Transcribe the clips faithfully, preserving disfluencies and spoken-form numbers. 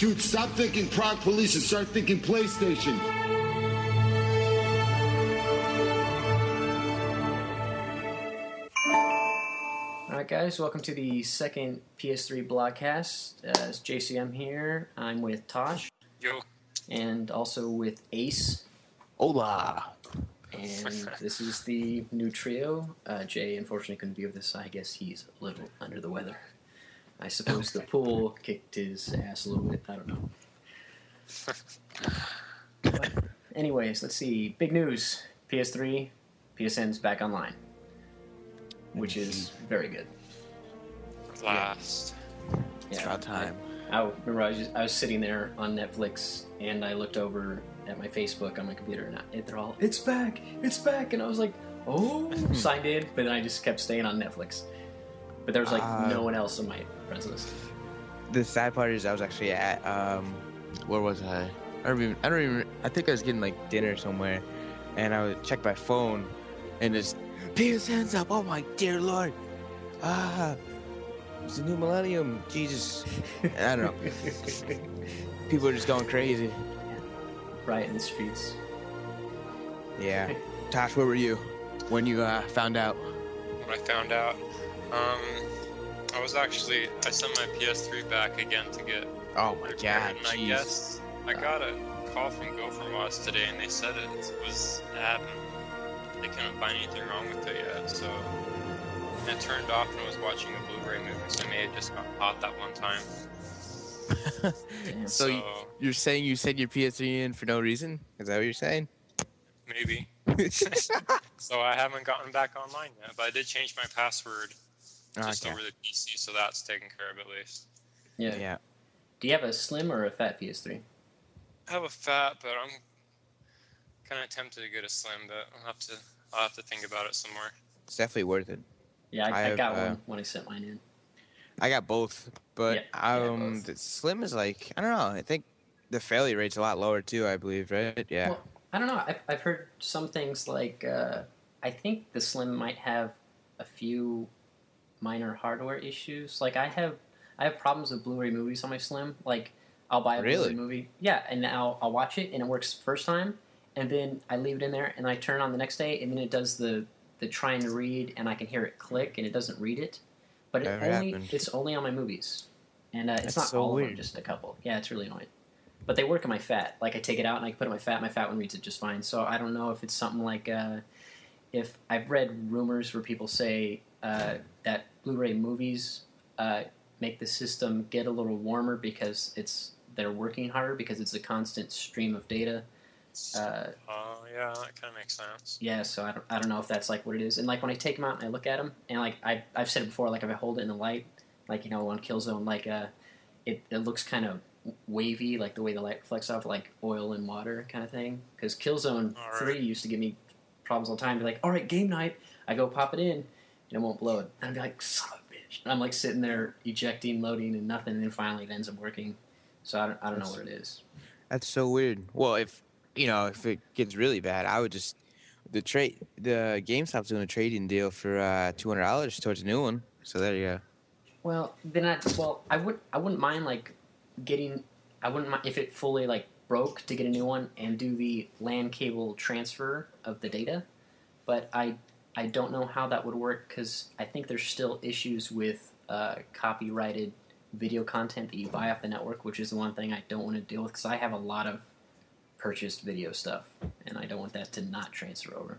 Dude, stop thinking Prague Police and start thinking PlayStation. Alright guys, welcome to the second P S three Blogcast. Uh, it's J C M here. I'm with Tosh. Yo. And also with Ace. Hola. And this is the new trio. Uh, Jay unfortunately couldn't be with us. I guess he's a little under the weather. I suppose the pool kicked his ass a little bit. I don't know. But anyways, let's see. Big news. P S three, P S N's back online. Which is very good. At last. Yeah. It's about time. I, I remember I was, just, I was sitting there on Netflix and I looked over at my Facebook on my computer and I, they're all, it's back, it's back. And I was like, oh, signed in, but then I just kept staying on Netflix. But there was like uh, no one else on my friends list. The sad part is I was actually at, um, where was I? I don't even, I don't even, I think I was getting like dinner somewhere and I would check my phone and just, P S N's up, oh my dear Lord. Ah, it's the new millennium, Jesus. I don't know. People are just going crazy. Right in the streets. Yeah. Tosh, where were you when you uh, found out? When I found out, um, I was actually, I sent my P S three back again to get Oh my God, and I jeez. guess I got a call from Go from Us today and they said it was happened. They couldn't find anything wrong with it yet, so it turned off and I was watching a Blu-ray movie, so I may have just got caught that one time. so, so you're saying you sent your P S three in for no reason? Is that what you're saying? Maybe. So I haven't gotten back online yet, but I did change my password just okay. over the P C, so that's taken care of at least. Yeah. Yeah. Do you have a slim or a fat P S three? I have a fat, but I'm kind of tempted to get a slim, but I'll have to I'll have to think about it some more. It's definitely worth it. Yeah, I, I, I have, got uh, one when I sent mine in. I got both, but Yeah, yeah, um, both. the slim is like I don't know. I think the failure rate's a lot lower too. I believe, right? Yeah. Well, I don't know. I've, I've heard some things like uh, I think the slim might have a few minor hardware issues. Like I have I have problems with Blu-ray movies on my slim. Like I'll buy a Really? Blu-ray movie, yeah, and I'll I'll watch it and it works first time, and then I leave it in there and I turn it on the next day and then it does the the trying to read and I can hear it click and it doesn't read it, but it Never only happened. it's only on my movies, and uh, it's That's not so all of them, weird. just a couple. Yeah, it's really annoying. But they work in my fat. Like I take it out and I put it in my fat. My fat one reads it just fine. So I don't know if it's something like uh, if I've read rumors where people say uh, that Blu-ray movies uh, make the system get a little warmer because it's they're working harder because it's a constant stream of data. Uh, Oh uh, yeah, that kind of makes sense. yeah, so I don't, I don't know if that's like what it is. And like when I take them out and I look at them, and like I I've said it before, like if I hold it in the light, like you know on Killzone, like uh, it it looks kind of wavy, like the way the light reflects off like oil and water kind of thing. Because Killzone All right. three used to give me problems all the time. Be like, all right, game night. I go pop it in, and it won't blow it. And I'd be like, son of a bitch. And I'm like sitting there ejecting, loading, and nothing. And then finally it ends up working. So I don't, I don't know what it is. That's so weird. Well, if you know, if it gets really bad, I would just the trade the GameStop's doing a trading deal for uh, two hundred dollars towards a new one. So there you go. Well, then I well I would I wouldn't mind like getting I wouldn't mind if it fully like broke to get a new one and do the LAN cable transfer of the data, but I I don't know how that would work because I think there's still issues with uh, copyrighted video content that you buy off the network, which is the one thing I don't want to deal with because I have a lot of purchased video stuff and I don't want that to not transfer over.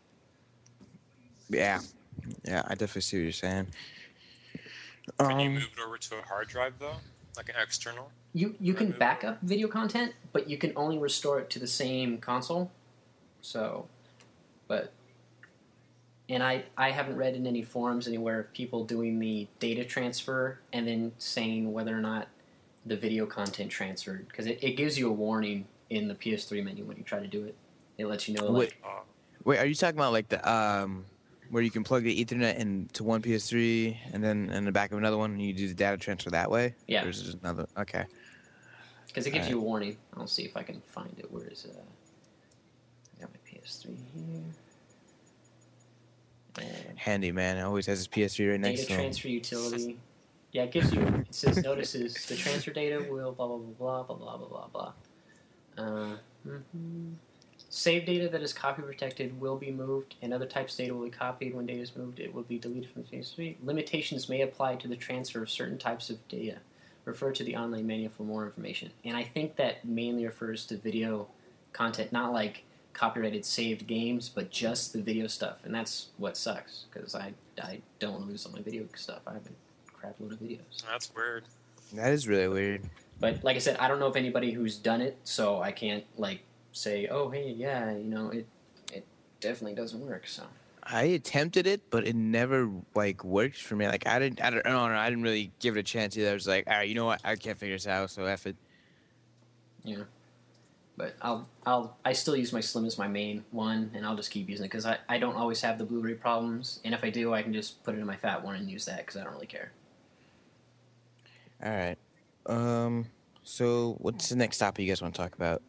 Yeah, yeah, I definitely see what you're saying. Can you Um, move it over to a hard drive though, like an external? You you can Remove back up video content, but you can only restore it to the same console. So, but and I I haven't read in any forums anywhere of people doing the data transfer and then saying whether or not the video content transferred because it, it gives you a warning in the P S three menu when you try to do it. It lets you know like Wait. Uh, Wait, are you talking about like the um, where you can plug the Ethernet into one P S three and then in the back of another one, and you do the data transfer that way? Yeah. Or is it just another? Okay. because it gives Alright. you a warning. I'll see if I can find it. Where is it? Uh, I got my P S three here. And Handy man, always has his P S three right next data to him. transfer utility. Yeah, it gives you. It says notices the transfer data will blah blah blah blah blah blah blah blah blah. Uh, mhm. Save data that is copy protected will be moved, and other types of data will be copied. When data is moved, it will be deleted from the suite. Limitations may apply to the transfer of certain types of data. Refer to the online manual for more information. And I think that mainly refers to video content, not like copyrighted saved games, but just the video stuff. And that's what sucks, because I, I don't want to lose all my video stuff. I have a crap load of videos. That's weird. That is really weird. But like I said, I don't know of anybody who's done it, so I can't like say, oh, hey, yeah, you know, it it definitely doesn't work. So I attempted it, but it never like worked for me. Like I didn't, I don't, I don't know. I didn't really give it a chance either. I was like, all right, you know what? I can't figure this out, so F it. yeah. But I'll I'll I still use my Slim as my main one, and I'll just keep using it because I, I don't always have the Blu-ray problems, and if I do, I can just put it in my fat one and use that because I don't really care. All right. Um. So, what's the next topic you guys want to talk about?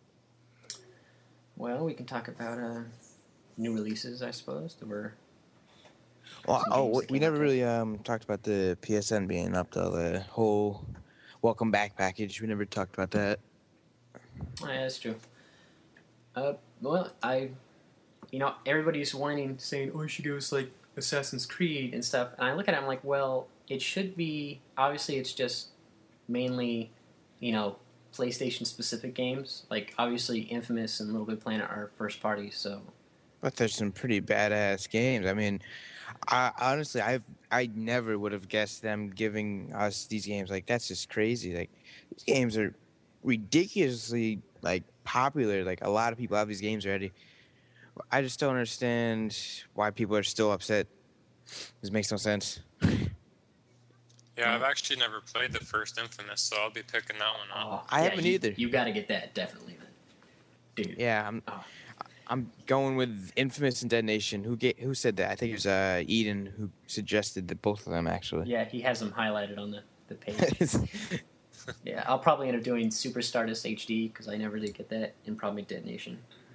Well, we can talk about uh, new releases, I suppose. That were Well, Some oh, games we, that we came never out really um talked about the P S N being up to the whole welcome back package. We never talked about that. Oh, yeah, that's true. Uh, well, I, you know, everybody's whining, saying, "Oh, you should give us like Assassin's Creed and stuff," and I look at it, I'm like, well, it should be. Obviously, it's just mainly, you know, PlayStation specific games. Like obviously, Infamous and Little Big Planet are first party, so. But there's some pretty badass games. I mean, I honestly, I've I never would have guessed them giving us these games. Like that's just crazy. Like these games are ridiculously like popular. Like a lot of people have these games already. I just don't understand why people are still upset. This makes no sense. Yeah, I've actually never played the first Infamous, so I'll be picking that one up. Oh, I yeah, haven't you, either. You got to get that definitely, man. Dude. Yeah, I'm Oh. I'm going with Infamous and Dead Nation. Who get who said that? I think it was uh, Eden who suggested that both of them actually. Yeah, he has them highlighted on the, the page. Yeah, I'll probably end up doing Super Stardust H D because I never did get that, and probably Dead Nation.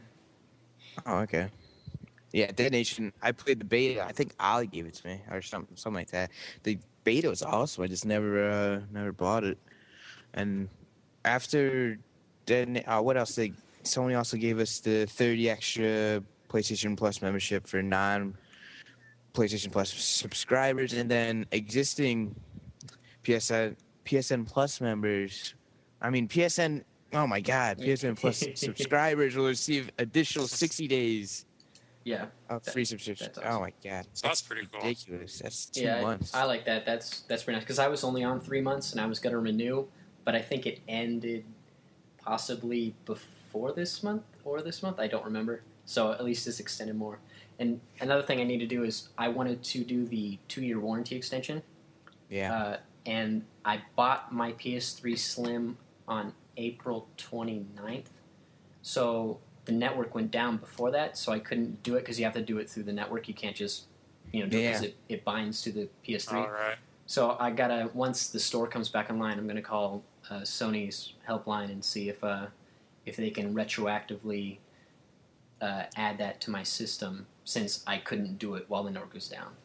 Oh, okay. Yeah, Dead Nation. I played the beta. I think Ollie gave it to me or something, something like that. The beta was awesome. I just never, uh, never bought it. And after Dead, Na- uh, what else? They Sony also gave us the thirty extra PlayStation Plus membership for non PlayStation Plus subscribers, and then existing P S N P S N Plus members. I mean, P S N. Oh my God, P S N Plus subscribers will receive additional sixty days. Yeah. Oh, That- free subscription. that's awesome. Oh my God. So that's pretty cool. Ridiculous. That's two yeah, months. I, I like that. That's that's pretty nice because I was only on three months and I was gonna renew, but I think it ended possibly before this month or this month. I don't remember. So at least it's extended more. And another thing I need to do is I wanted to do the two-year warranty extension. yeah. Uh, and I bought my P S three Slim on April twenty-ninth. So the network went down before that, so I couldn't do it because you have to do it through the network. You can't just, you know, do it because Yeah. it, it binds to the P S three. All right. So I gotta, once the store comes back online, I'm gonna call uh, Sony's helpline and see if uh, if they can retroactively uh, add that to my system since I couldn't do it while the network was down.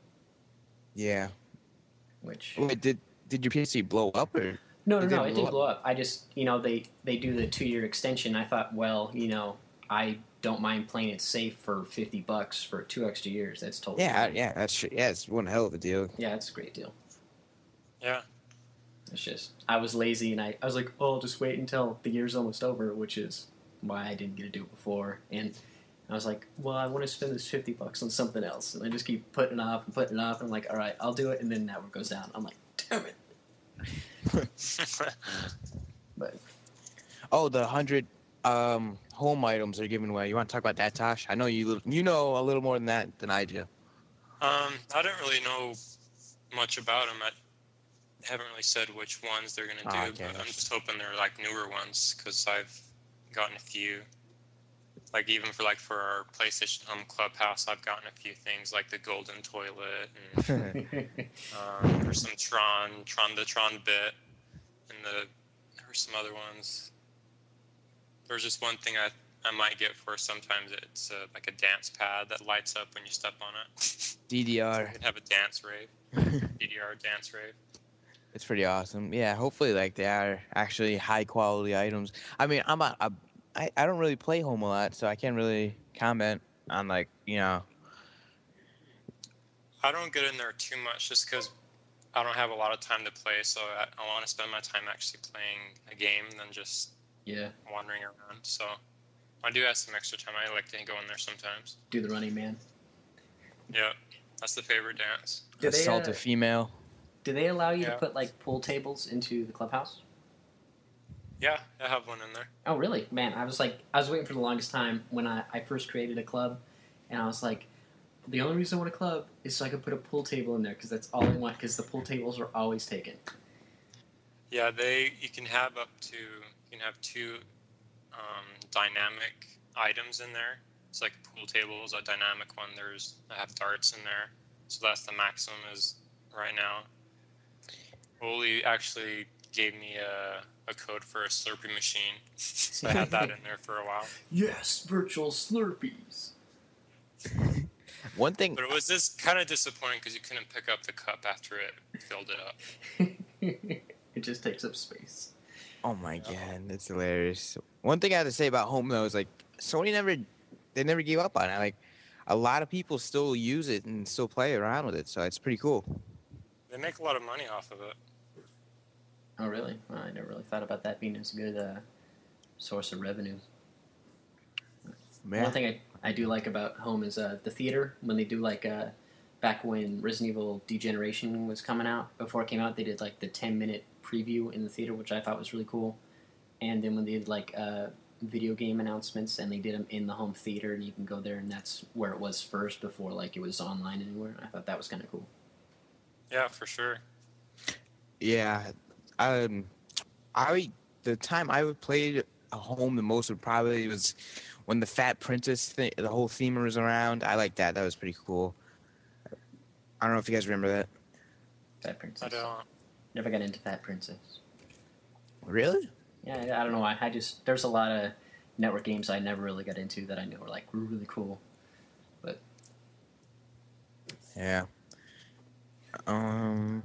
yeah. Which Wait, did did your P S three blow up or? no, no, It no, didn't it blow didn't blow up. I just, you know, they they do the two year extension. I thought, well, you know, I don't mind playing it safe for fifty bucks for two extra years. That's totally Yeah, fine. yeah. That's true. Yeah, it's one hell of a deal. Yeah, it's a great deal. Yeah. It's just I was lazy and I, I was like, oh, I'll just wait until the year's almost over, which is why I didn't get to do it before. And I was like, well, I want to spend this fifty bucks on something else, and I just keep putting it off and putting it off. And I'm like, all right, I'll do it, and then network goes down. I'm like, damn it. But Oh, the hundred um home items are given away. You want to talk about that, Tosh? I know you you know a little more than that than I do. Um, I don't really know much about them. I haven't really said which ones they're gonna do, Ah, okay. but I'm just hoping they're like newer ones because I've gotten a few. Like even for like for our PlayStation Home Clubhouse, I've gotten a few things like the golden toilet and um, there's some Tron, Tron the Tron bit, and the there were some other ones. There's just one thing I I might get for sometimes it's uh, like a dance pad that lights up when you step on it. D D R. You can have a dance rave, D D R dance rave. It's pretty awesome. Yeah, hopefully like they are actually high quality items. I mean, I'm a, a I, I don't really play home a lot, so I can't really comment on like, you know. I don't get in there too much just because I don't have a lot of time to play, so I, I want to spend my time actually playing a game than just Yeah. wandering around. So I do have some extra time. I like to go in there sometimes. Do the running man. Yeah, that's the favorite dance. Do they, Assault uh, a female. Do they allow you Yeah. to put like pool tables into the clubhouse? Yeah, I have one in there. Oh, really? Man, I was like, I was waiting for the longest time when I, I first created a club, and I was like, the only reason I want a club is so I can put a pool table in there because that's all I want. Because the pool tables are always taken. Yeah, they you can have up to you can have two um, dynamic items in there. It's like pool table is a dynamic one. There's I have darts in there, so that's the maximum is right now. Oli actually gave me a, a code for a Slurpee machine, so I had that in there for a while. Yes, virtual Slurpees. One thing. But it was just kind of disappointing because you couldn't pick up the cup after it filled it up. It just takes up space. Oh my god, that's hilarious. One thing I have to say about home though is like Sony never, they never gave up on it. Like a lot of people still use it and still play around with it, so it's pretty cool. They make a lot of money off of it. Oh, really? Well, I never really thought about that being as a good uh, source of revenue. Man. One thing I, I do like about home is uh, the theater. When they do like uh, back when Resident Evil Degeneration was coming out, before it came out, they did like the ten minute preview in the theater, which I thought was really cool. And then when they did like uh, video game announcements, and they did them in the home theater, and you can go there, and that's where it was first before like it was online anywhere. I thought that was kind of cool. Yeah, for sure. Yeah, um, I the time I would play at home the most would probably was when the Fat Princess thing, the whole theme was around. I like that. That was pretty cool. I don't know if you guys remember that. Fat Princess. I don't. Never got into Fat Princess. Really? Yeah, I don't know why. I just there's a lot of network games I never really got into that I knew were like really cool. But Yeah. Um.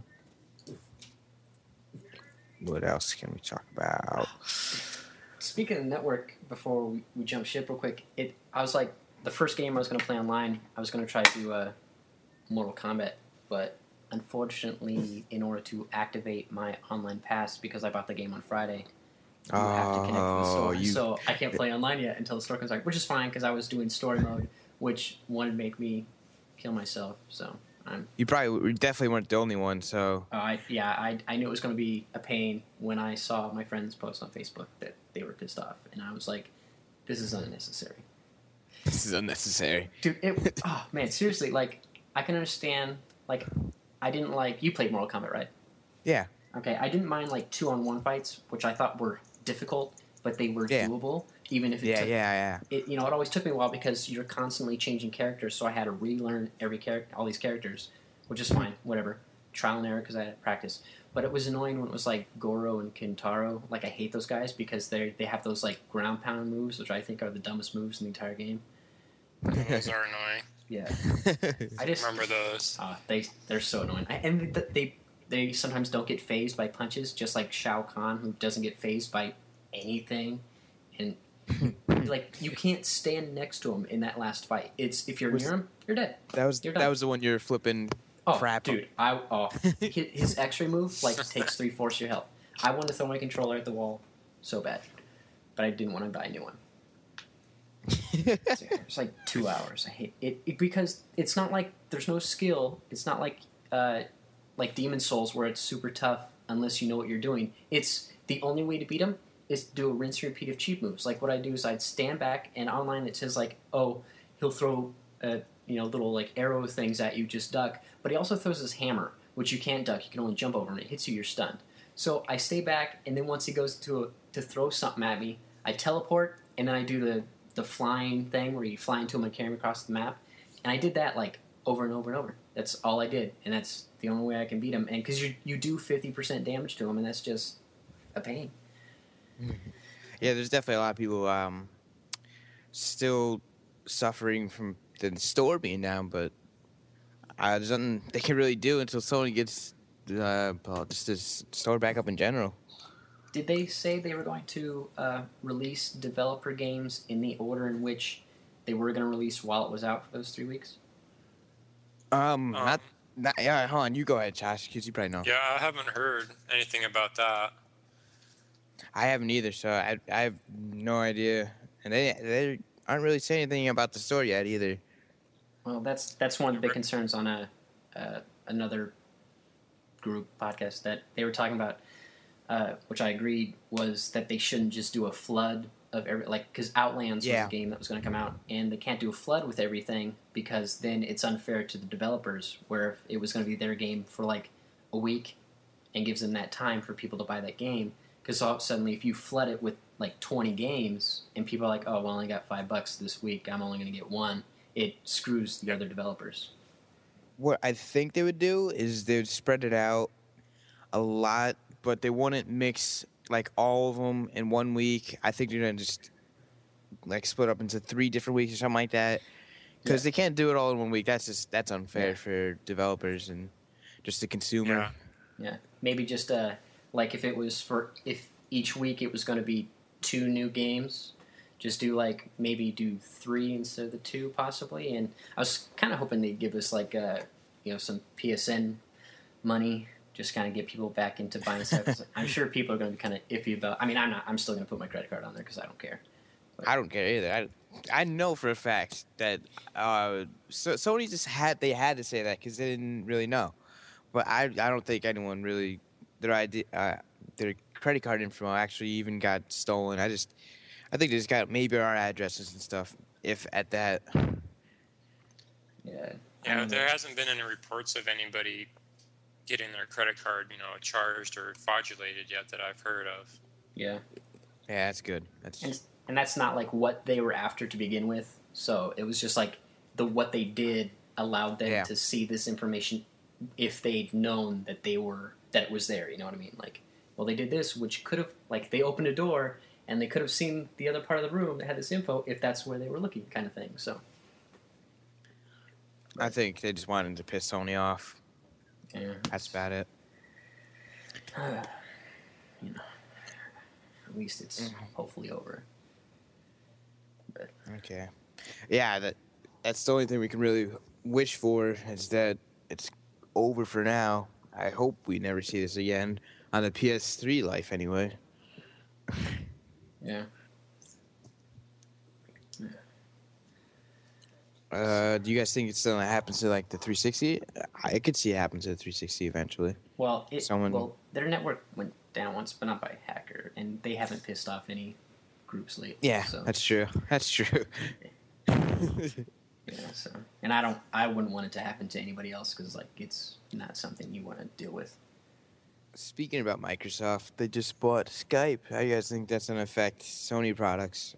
What else can we talk about? speaking of network, before we, we jump ship real quick, it I was like the first game I was going to play online. I was going to try to do uh, Mortal Kombat, but unfortunately, in order to activate my online pass, because I bought the game on Friday, you have to connect to the store. Oh, you- So I can't play online yet until the store comes back, which is fine because I was doing story mode, which would make me kill myself. So I'm. You probably we definitely weren't the only one, so Uh, I yeah, I I knew it was going to be a pain when I saw my friends post on Facebook that they were pissed off, and I was like, "This is unnecessary." this is unnecessary. Dude, it, oh man, seriously, like, I can understand, like, I didn't like, you played Mortal Kombat, right? Yeah. Okay, I didn't mind, like, two-on-one fights, which I thought were difficult, but they were Yeah. doable, even if it Yeah, took, yeah, yeah. it, you know, it always took me a while because you're constantly changing characters, so I had to relearn every character, all these characters, which is fine, whatever, trial and error because I had practice. But it was annoying when it was like Goro and Kintaro. Like I hate those guys because they they have those like ground pound moves, which I think are the dumbest moves in the entire game. Those are annoying. Yeah, I just Remember those? uh, they they're so annoying, I, and th- they they sometimes don't get phased by punches, just like Shao Kahn, who doesn't get phased by anything, and like you can't stand next to him in that last fight. It's if you're Was- near him, you're dead. That was You're that done. was the one you're flipping Oh, crap. dude, I oh his, his X-ray move like takes three fourths of your health. I wanted to throw my controller at the wall so bad, but I didn't want to buy a new one. So, yeah, it's like two hours. I hate it, it because it's not like there's no skill. It's not like uh, like Demon Souls where it's super tough unless you know what you're doing. It's the only way to beat him is to do a rinse and repeat of cheap moves. Like what I do is I'd stand back and online it says like, oh, he'll throw uh, you know little like arrow things at you, just duck. But he also throws his hammer, which you can't duck. You can only jump over, and it hits you, you're stunned. So I stay back, and then once he goes to a, to throw something at me, I teleport, and then I do the the flying thing where you fly into him and carry him across the map. And I did that like over and over and over. That's all I did, and that's the only way I can beat him. And because you you do fifty percent damage to him, and that's just a pain. Yeah, there's definitely a lot of people um, still suffering from the store being down, but uh, there's nothing they can really do until Sony gets uh, well, just to s- start back up in general. Did they say they were going to uh, release developer games in the order in which they were going to release while it was out for those three weeks? Um, Um, not, not yeah. Hold on, you go ahead, Josh, because you probably know. Yeah, I haven't heard anything about that. I haven't either, so I I have no idea, and they they aren't really saying anything about the store yet either. Well, that's that's one of the big Right. concerns on a uh, another group podcast that they were talking about, uh, which I agreed was that they shouldn't just do a flood of every like because Outlands Yeah. was a game that was going to come out, and they can't do a flood with everything because then it's unfair to the developers. Where if it was going to be their game for like a week, and gives them that time for people to buy that game, because all suddenly if you flood it with like twenty games and people are like, oh, well, I only got five bucks this week, I'm only going to get one. It screws the other developers. What I think they would do is they would spread it out a lot, but they wouldn't mix like all of them in one week. I think they're gonna just like split up into three different weeks or something like that, because Yeah. they can't do it all in one week. That's just that's unfair Yeah. for developers and just the consumer. Yeah. Yeah, maybe just uh, like if it was for if each week it was going to be two new games, just do like maybe do three instead of the two possibly. And I was kind of hoping they'd give us like uh, you know some P S N money, just kind of get people back into buying stuff. 'Cause I'm sure people are going to be kind of iffy about. I mean, I'm not. I'm still going to put my credit card on there because I don't care. I don't care either. I I know for a fact that uh, so, Sony just had they had to say that because they didn't really know. But I I don't think anyone really their idea uh, their credit card info actually even got stolen. I just I think they just got maybe our addresses and stuff, if at that. Yeah. Yeah, I mean, there hasn't been any reports of anybody getting their credit card, you know, charged or fraudulated yet that I've heard of. Yeah. Yeah, that's good. That's and, and that's not like what they were after to begin with. So it was just like the what they did allowed them Yeah. to see this information if they'd known that they were that it was there. You know what I mean? Like, well, they did this, which could have like they opened a door and they could have seen the other part of the room that had this info if that's where they were looking, kind of thing. So I think they just wanted to piss Sony off. yeah, That's about it. you know, at least it's Mm-hmm. hopefully over. But Okay. Yeah, that that's the only thing we can really wish for is that it's over for now. I hope we never see this again on the P S three life anyway. yeah. Uh, do you guys think it's still gonna happen to like the three sixty? I could see it happen to the three sixty eventually. Well, it, Someone- well, their network went down once, but not by a hacker, and they haven't pissed off any groups lately. Yeah, so, that's true. That's true. yeah, so, and I don't, I wouldn't want it to happen to anybody else because like it's not something you want to deal with. Speaking about Microsoft, they just bought Skype. How do you guys think that's gonna affect Sony products?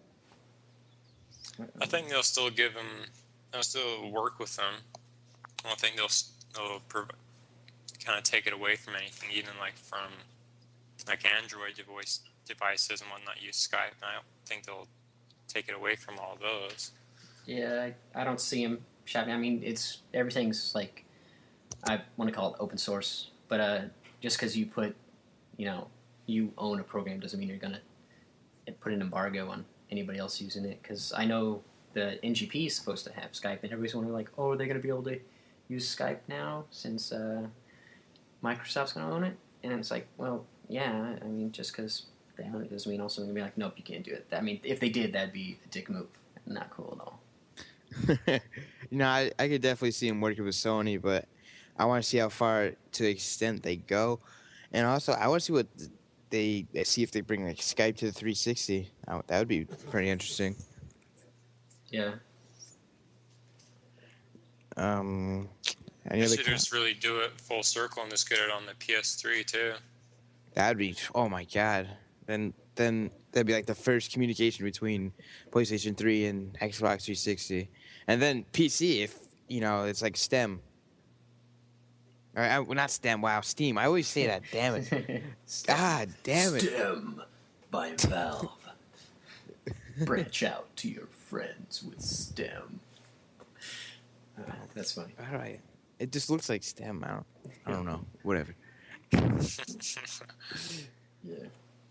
I think they'll still give them, they'll still work with them. I don't think they'll, s- they'll prov- kind of take it away from anything, even like from like Android device, devices and whatnot use Skype. And I don't think they'll take it away from all those. Yeah, I, I don't see them shopping. I mean, it's everything's like I want to call it open source, but uh, just because you put, you know, you own a program doesn't mean you're gonna put an embargo on anybody else using it. Because I know the N G P is supposed to have Skype, and everybody's wondering like, oh, are they gonna be able to use Skype now since uh, Microsoft's gonna own it? And it's like, well, yeah. I mean, just because they own it doesn't mean also they're gonna be like, nope, you can't do it. I mean, if they did, that'd be a dick move. Not cool at all. You know, I, I could definitely see them working with Sony, but I want to see how far to the extent they go, and also I want to see what they see if they bring like Skype to the three sixty. Oh, that would be pretty interesting. Yeah. Um, any They other? should co- just really do it full circle and just get it on the P S three too. That'd be oh my god. Then then that'd be like the first communication between PlayStation three and Xbox three sixty, and then P C if you know it's like STEM. Or, uh, well, not STEM. Wow, Steam. I always say that. Damn it. God damn it. STEM by Valve. Branch out to your friends with STEM. Uh, that's funny. How do I? It just looks like STEM. I don't. I don't know. Whatever. Yeah.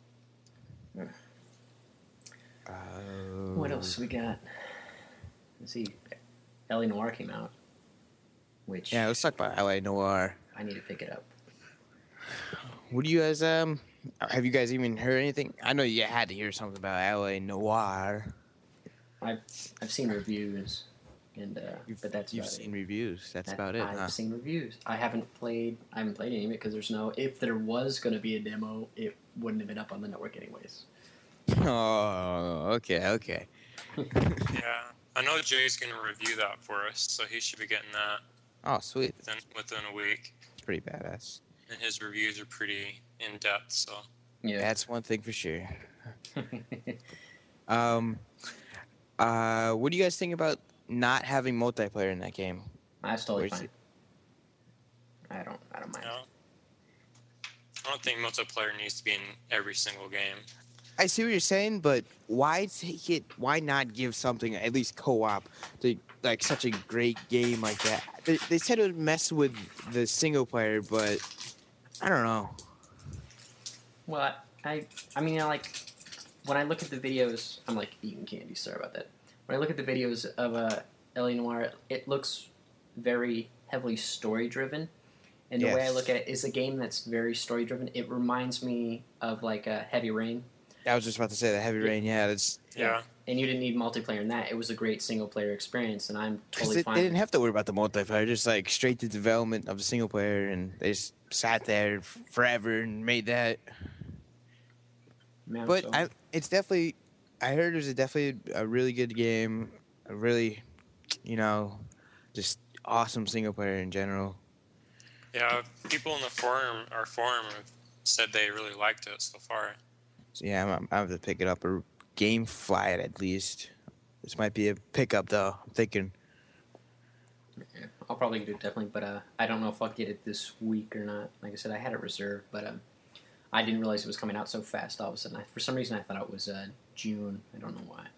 Uh, What else we got? Let's see. L A Noir came out, which Yeah, let's talk about L A Noir. I need to pick it up. What do you guys um? Have you guys even heard anything? I know you had to hear something about L A Noir. I've I've seen reviews, and uh, You've, but that's you've about seen it. reviews. That's That- about it, I've huh? seen reviews. I haven't played. I haven't played any of it because there's no. If there was going to be a demo, it wouldn't have been up on the network anyways. Oh, okay, okay. Yeah, I know Jay's gonna review that for us, so he should be getting that Oh, sweet. within, within a week. It's pretty badass. And his reviews are pretty in depth, so Yeah. That's one thing for sure. Um, uh, what do you guys think about not having multiplayer in that game? That's totally Where's fine. I don't. I don't mind. you know. I don't think multiplayer needs to be in every single game. I see what you're saying, but why take it? Why not give something at least co-op to like such a great game like that? They, they said it would mess with the single player, but I don't know. Well, I. I mean, I like when I look at the videos. I'm like eating candy. Sorry about that. When I look at the videos of uh, L A Noir, it looks very heavily story driven. And the way I Yes. look at it is a game that's very story driven. It reminds me of like a Heavy Rain. I was just about to say that Heavy Rain. Yeah, that's Yeah. And you didn't need multiplayer in that. It was a great single player experience, and I'm because totally they, fine. they didn't have to worry about the multiplayer. Just like straight to development of the single player, and they just sat there f- forever and made that. Yeah, But so- I, it's definitely, I heard it was a definitely a really good game, a really, you know, just awesome single player in general. Yeah, people in the forum, our forum, have said they really liked it so far. So yeah, I'm, I have to pick it up or game fly it at least. This might be a pickup though. I'm thinking. Yeah, I'll probably do it definitely, but uh, I don't know if I'll get it this week or not. Like I said, I had it reserved, but um, I didn't realize it was coming out so fast all of a sudden. I, for some reason, I thought it was uh, June. I don't know why.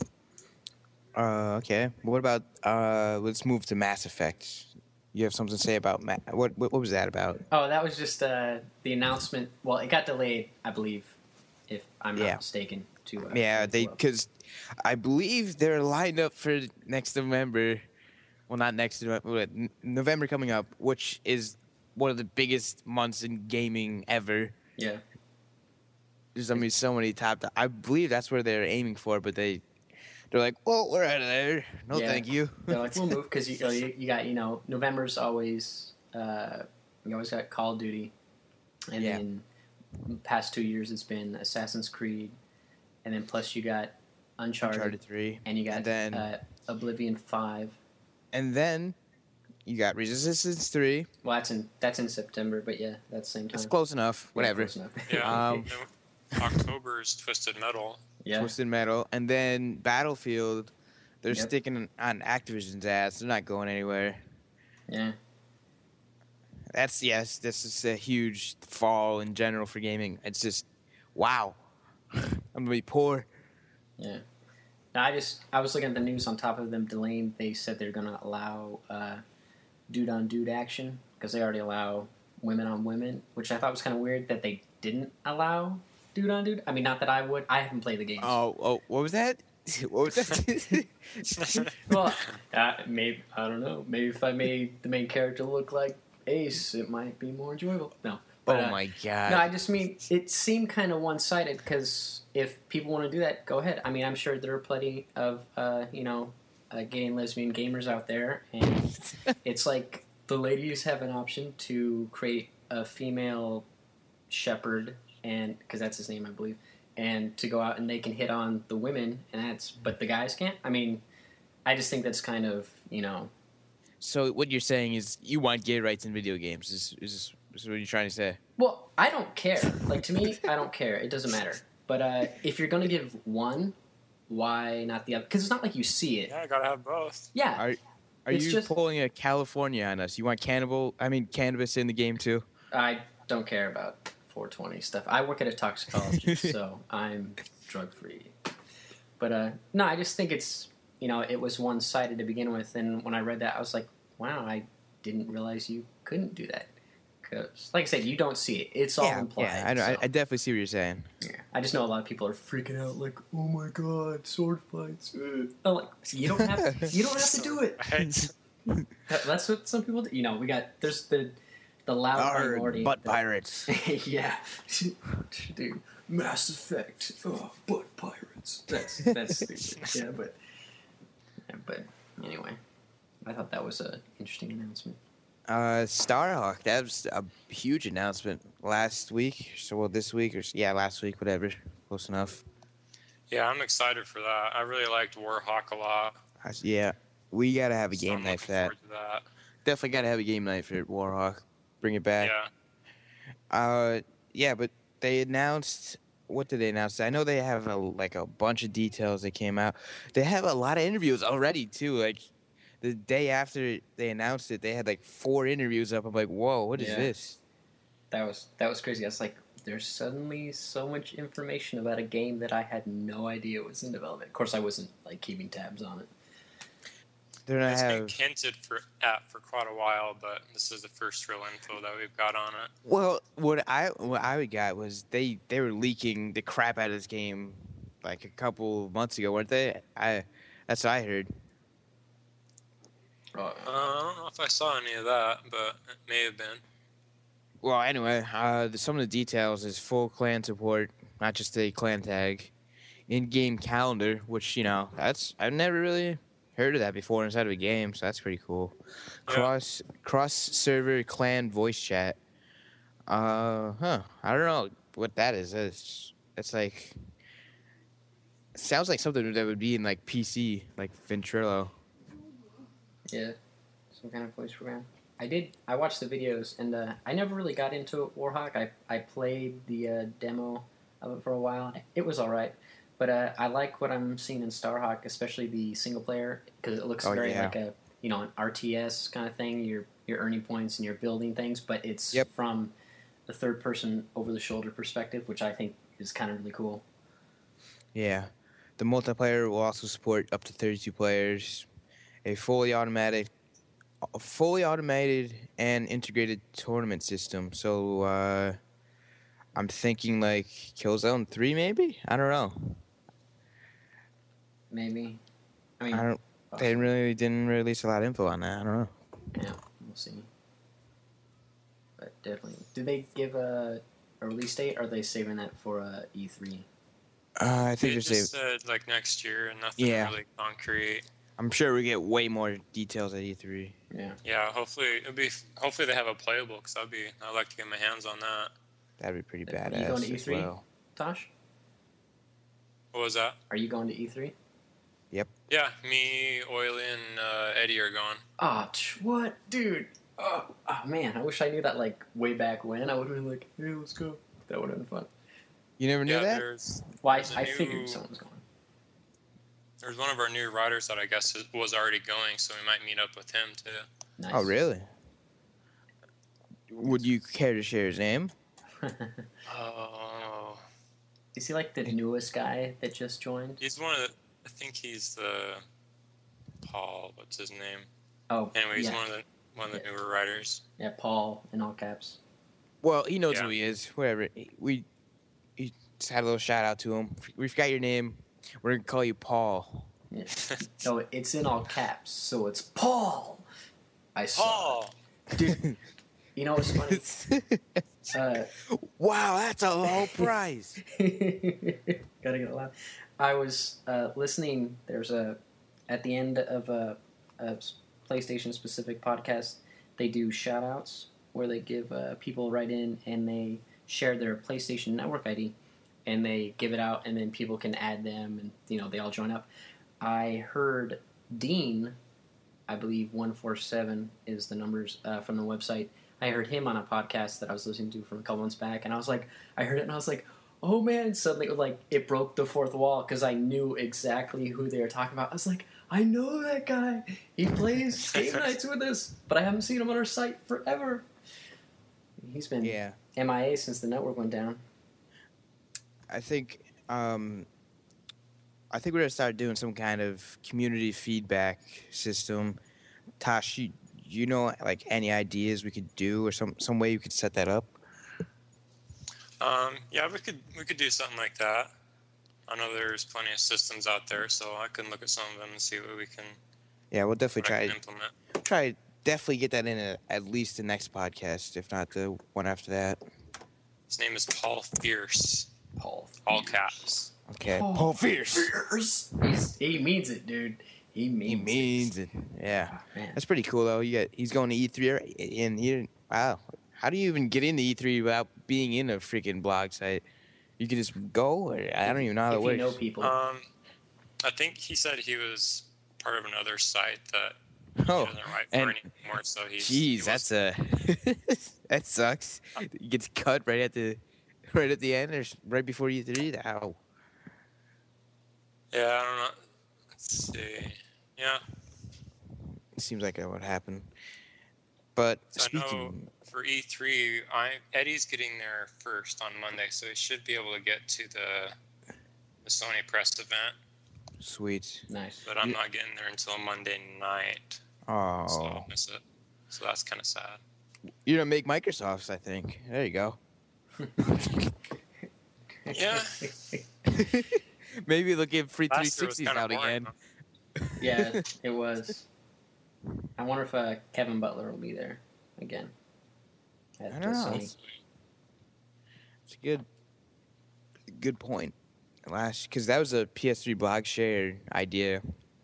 Uh, okay. What about uh? Let's move to Mass Effect. You have something to say about Ma- what? What, what was that about? Oh, that was just uh, the announcement. Well, it got delayed, I believe, if I'm not Yeah. mistaken. To uh, Yeah, they well, because I believe they're lined up for next November. Well, not next November, but N- November coming up, which is one of the biggest months in gaming ever. yeah. There's I mean so many top. I believe that's where they're aiming for, but they they're like, well, we're out of there. No, Yeah. thank you. They're like, we'll move because you, know, you you got you know November's always uh, you always got Call of Duty, and Yeah. then the past two years it's been Assassin's Creed, and then plus you got Uncharted, Uncharted three, and you got and then uh, Oblivion five. and then you got Resistance three. Well, that's in that's in September, but yeah, that's the same time. It's close enough. Yeah, Whatever. close enough. Yeah. Um, October is Twisted Metal. yeah. Twisted Metal, and then Battlefield. They're Yep. sticking on Activision's ass. They're not going anywhere. Yeah. That's yes. This is a huge fall in general for gaming. It's just wow. I'm gonna be poor. Yeah. No, I just I was looking at the news on top of them delaying. They said they're gonna allow uh, dude on dude action because they already allow women on women, which I thought was kind of weird that they didn't allow dude on dude. I mean, not that I would. I haven't played the games. Oh, oh, what was that? What was that? Well, uh, maybe I don't know. Maybe if I made the main character look like Ace, it might be more enjoyable. No. But, oh uh, my god. No, I just mean it seemed kind of one-sided because if people want to do that, go ahead. I mean, I'm sure there are plenty of uh, you know uh, gay and lesbian gamers out there, and it's like the ladies have an option to create a female shepherd, and because that's his name, I believe, and to go out and they can hit on the women, and that's but the guys can't. I mean, I just think that's kind of you know. So what you're saying is you want gay rights in video games? Is is, this, is what you're trying to say? Well, I don't care. Like, to me, I don't care. It doesn't matter. But uh, if you're going to give one, why not the other? Because it's not like you see it. Yeah, I gotta have both. Yeah. Are are It's you just- pulling a California on us? You want cannibal? I mean cannabis in the game too? I don't care about four twenty stuff. I work at a toxicologist, so I'm drug-free. But, uh, no, I just think it's, you know, it was one-sided to begin with. And when I read that, I was like, wow, I didn't realize you couldn't do that. Because, like I said, you don't see it. It's all yeah, implied. yeah, I know. I, so- I definitely see what you're saying. Yeah. I just know a lot of people are freaking out, like, "Oh my god, sword fights!" Uh. I'm like, you don't have, to, you don't have to do it. Right? That, that's what some people do. You know, we got there's the the loud Arrgh, minority. butt that- pirates. yeah, dude, Mass Effect, oh, butt pirates. That's that's stupid. Yeah, but yeah, but anyway, I thought that was an interesting announcement. Uh, Starhawk. That was a huge announcement last week. So, well, this week or yeah, last week, whatever. Close enough. Yeah, I'm excited for that. I really liked Warhawk a lot. I s- Yeah, we gotta have a So game I'm night for looking that. forward to that. Definitely gotta have a game night for Warhawk. Bring it back. Yeah. Uh, yeah, but they announced. What did they announce? I know they have a, like a bunch of details that came out. They have a lot of interviews already too. Like the day after they announced it, they had like four interviews up. I'm like, whoa, what is Yeah. this? That was that was crazy. I was like, there's suddenly so much information about a game that I had no idea was in development. Of course, I wasn't like keeping tabs on it. They're gonna It's been have. hinted for at for quite a while, but this is the first real info that we've got on it. Well, what I what I got was they they were leaking the crap out of this game like a couple months ago, weren't they? I that's what I heard. Uh, Uh, I don't know if I saw any of that, but it may have been. Well, anyway, uh, the, some of the details is full clan support, not just a clan tag, in-game calendar, which you know that's I've never really heard of that before inside of a game, so that's pretty cool. Yeah. Cross cross server clan voice chat. Uh, huh? I don't know what that is. It's it's like it sounds like something that would be in like P C, like Ventrilo. yeah, some kind of voice program. I did. I watched the videos, and uh, I never really got into Warhawk. I I played the uh, demo of it for a while. It was all right, but uh, I like what I'm seeing in Starhawk, especially the single player, because it looks Oh, very yeah. like a you know an R T S kind of thing. You're you're earning points and you're building things, but it's Yep. from the third person over the shoulder perspective, which I think is kind of really cool. Yeah, the multiplayer will also support up to thirty-two players, a fully automatic, a fully automated and integrated tournament system. So uh, I'm thinking like Killzone three, maybe. I don't know. Maybe. I mean, I don't. They really didn't release a lot of info on that. I don't know. yeah, we'll see. But definitely, do they give a, a release date? Or are they saving that for uh, E three? Uh, I They think they're just saying. said like next year and nothing Yeah. really concrete. I'm sure we get way more details at E three. Yeah. Yeah, hopefully it'll be. Hopefully they have a playable, because I'd be. I'd like to get my hands on that. That'd be pretty Are you badass going to as E three? well. Tosh, What was that? are you going to E three? Yeah, me, Oily, and uh, Eddie are going. Ah, oh, what, dude? Oh, oh, man, I wish I knew that like way back when. I would have been like, hey, let's go. That would have been fun. You never knew Yeah, that? there's Why? There's a I new- figured someone was going. there's one of our new riders that I guess is- was already going, so we might meet up with him too. Nice. Oh, really? Would you care to share his name? Oh, Is he like the newest guy that just joined? he's one of the. I think he's the Paul. What's his name? Oh, Anyway, he's yeah. one of the one of the Yeah. newer riders. Yeah, Paul in all caps. Well, he knows Yeah. who he is. Whatever. We, he just had a little shout out to him. We forgot your name. We're gonna call you Paul. Yeah. No, it's in all caps, so it's Paul. I saw. Paul. it. Dude. You know what's funny? Uh, Wow, that's a low price. gotta get it loud. I was uh, listening. There's a at the end of a, a PlayStation specific podcast. They do shout outs where they give uh, people write in and they share their PlayStation Network I D and they give it out and then people can add them and you know they all join up. I heard Dean, I believe one four seven is the numbers uh, from the website. I heard him on a podcast that I was listening to from a couple months back, and I was like, I heard it, and I was like, oh man! Suddenly, like it broke the fourth wall because I knew exactly who they were talking about. I was like, I know that guy. He plays game nights with us, but I haven't seen him on our site forever. He's been Yeah, M I A since the network went down. I think. Um, I think we're gonna start doing some kind of community feedback system. Tosh, you, you know like any ideas we could do or some some way you could set that up? Um, yeah, we could we could do something like that. I know there's plenty of systems out there, so I can look at some of them and see what we can, Yeah, we'll definitely what I try can implement. try definitely get that in a, at least the next podcast, if not the one after that. His name is Paul Fierce, Paul. all caps. Okay, Paul Paul Fierce. Fierce. He's, he means it, dude. He means, He means it. Yeah, it. Man. that's pretty cool though. You got he's going to E three, and he wow. How do you even get into E three without being in a freaking blog site? You can just go, or I don't even know how if it you works. know people. Um, I think he said he was part of another site that Oh, he doesn't write for and anymore, so he's. he jeez, that's a that sucks. He gets cut right at the right at the end, or s- right before E three. Ow. Yeah, I don't know. Let's see. Yeah, It seems like that would happen. But so I know speaking, for E three, I Eddie's getting there first on Monday, so he should be able to get to the the Sony press event. sweet. Nice. But I'm not getting there until Monday night, so Oh, I'll miss it. So that's kind of sad. you're gonna make Microsofts, I think. There you go. Yeah. Maybe they'll give free three Last year was sixties kinda out boring, again. though. Yeah, it was. I wonder if uh, Kevin Butler will be there again. At I don't know. Sony. It's a good, good point. Last, because that was a P S three blog share idea,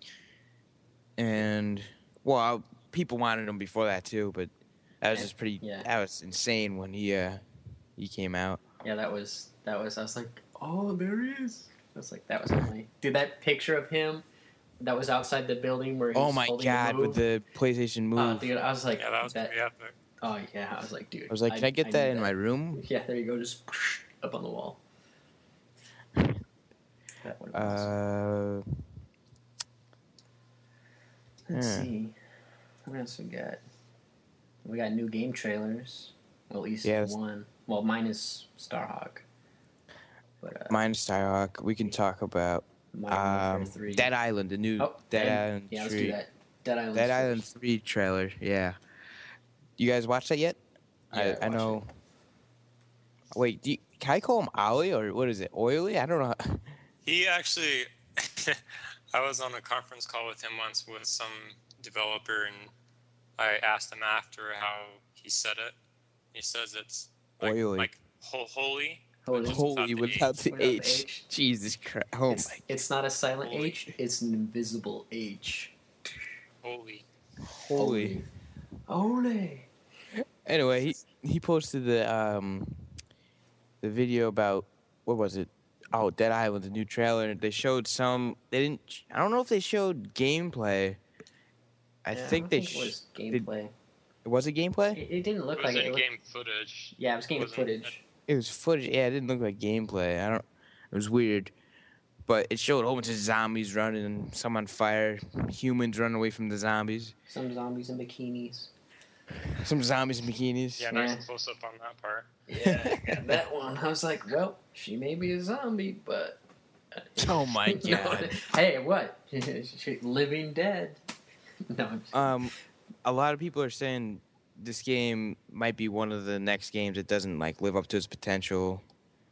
and well, people wanted him before that too, but that was just pretty. Yeah. That was insane when he uh he came out. Yeah, that was that was. I was like, oh, there he is. I was like, that was funny. Dude, that picture of him that was outside the building where he Oh was my holding god, the move. with the PlayStation Move. Uh, dude, I was like, Yeah, that was pretty epic. Oh yeah, I was like, dude. I was like, can I, get that need in my room? Yeah, there you go, just up on the wall. That would have been awesome. Uh, Let's yeah. see. What else we got? We got new game trailers. Well, at least Yeah, it's- one. Well, mine is Starhawk. But uh, Mine is Starhawk. We can talk about Modern um, Warfare three. Dead Island, the new Oh, Dead and- Island Yeah, let's three. do that. Dead Island. Dead Island three trailer. Yeah. You guys watch that yet? Yeah, I, I watched know. Wait, do you, can I call him Ollie or what is it? Oily? I don't know. He actually, I was on a conference call with him once with some developer, and I asked him after how he said it. He says it's like, Oily. like ho- holy. Holy. just Holy without the Without the H. H. Jesus Christ. Oh it's, my. it's not a silent Holy. H. It's an invisible H. Holy. Holy. Holy. Anyway, he he posted the um the video about what was it? Oh, Dead Island, the new trailer. They showed some. They didn't. I don't know if they showed gameplay. I Yeah, think don't they. think it sh- was gameplay. Was it gameplay? It, it didn't look It was like it. It looked- in-game footage. yeah, it was game wasn't- footage. It was footage. Yeah, it didn't look like gameplay. I don't. It was weird, but it showed a whole bunch of zombies running and some on fire. Humans running away from the zombies. Some zombies in bikinis. Some zombies in bikinis. Yeah, Yeah. nice close up on that part. Yeah, got that one. I was like, well, she may be a zombie, but. Oh my No, god. hey, what? She- Living dead. No. I'm just- Um, a lot of people are saying this game might be one of the next games that doesn't like live up to its potential.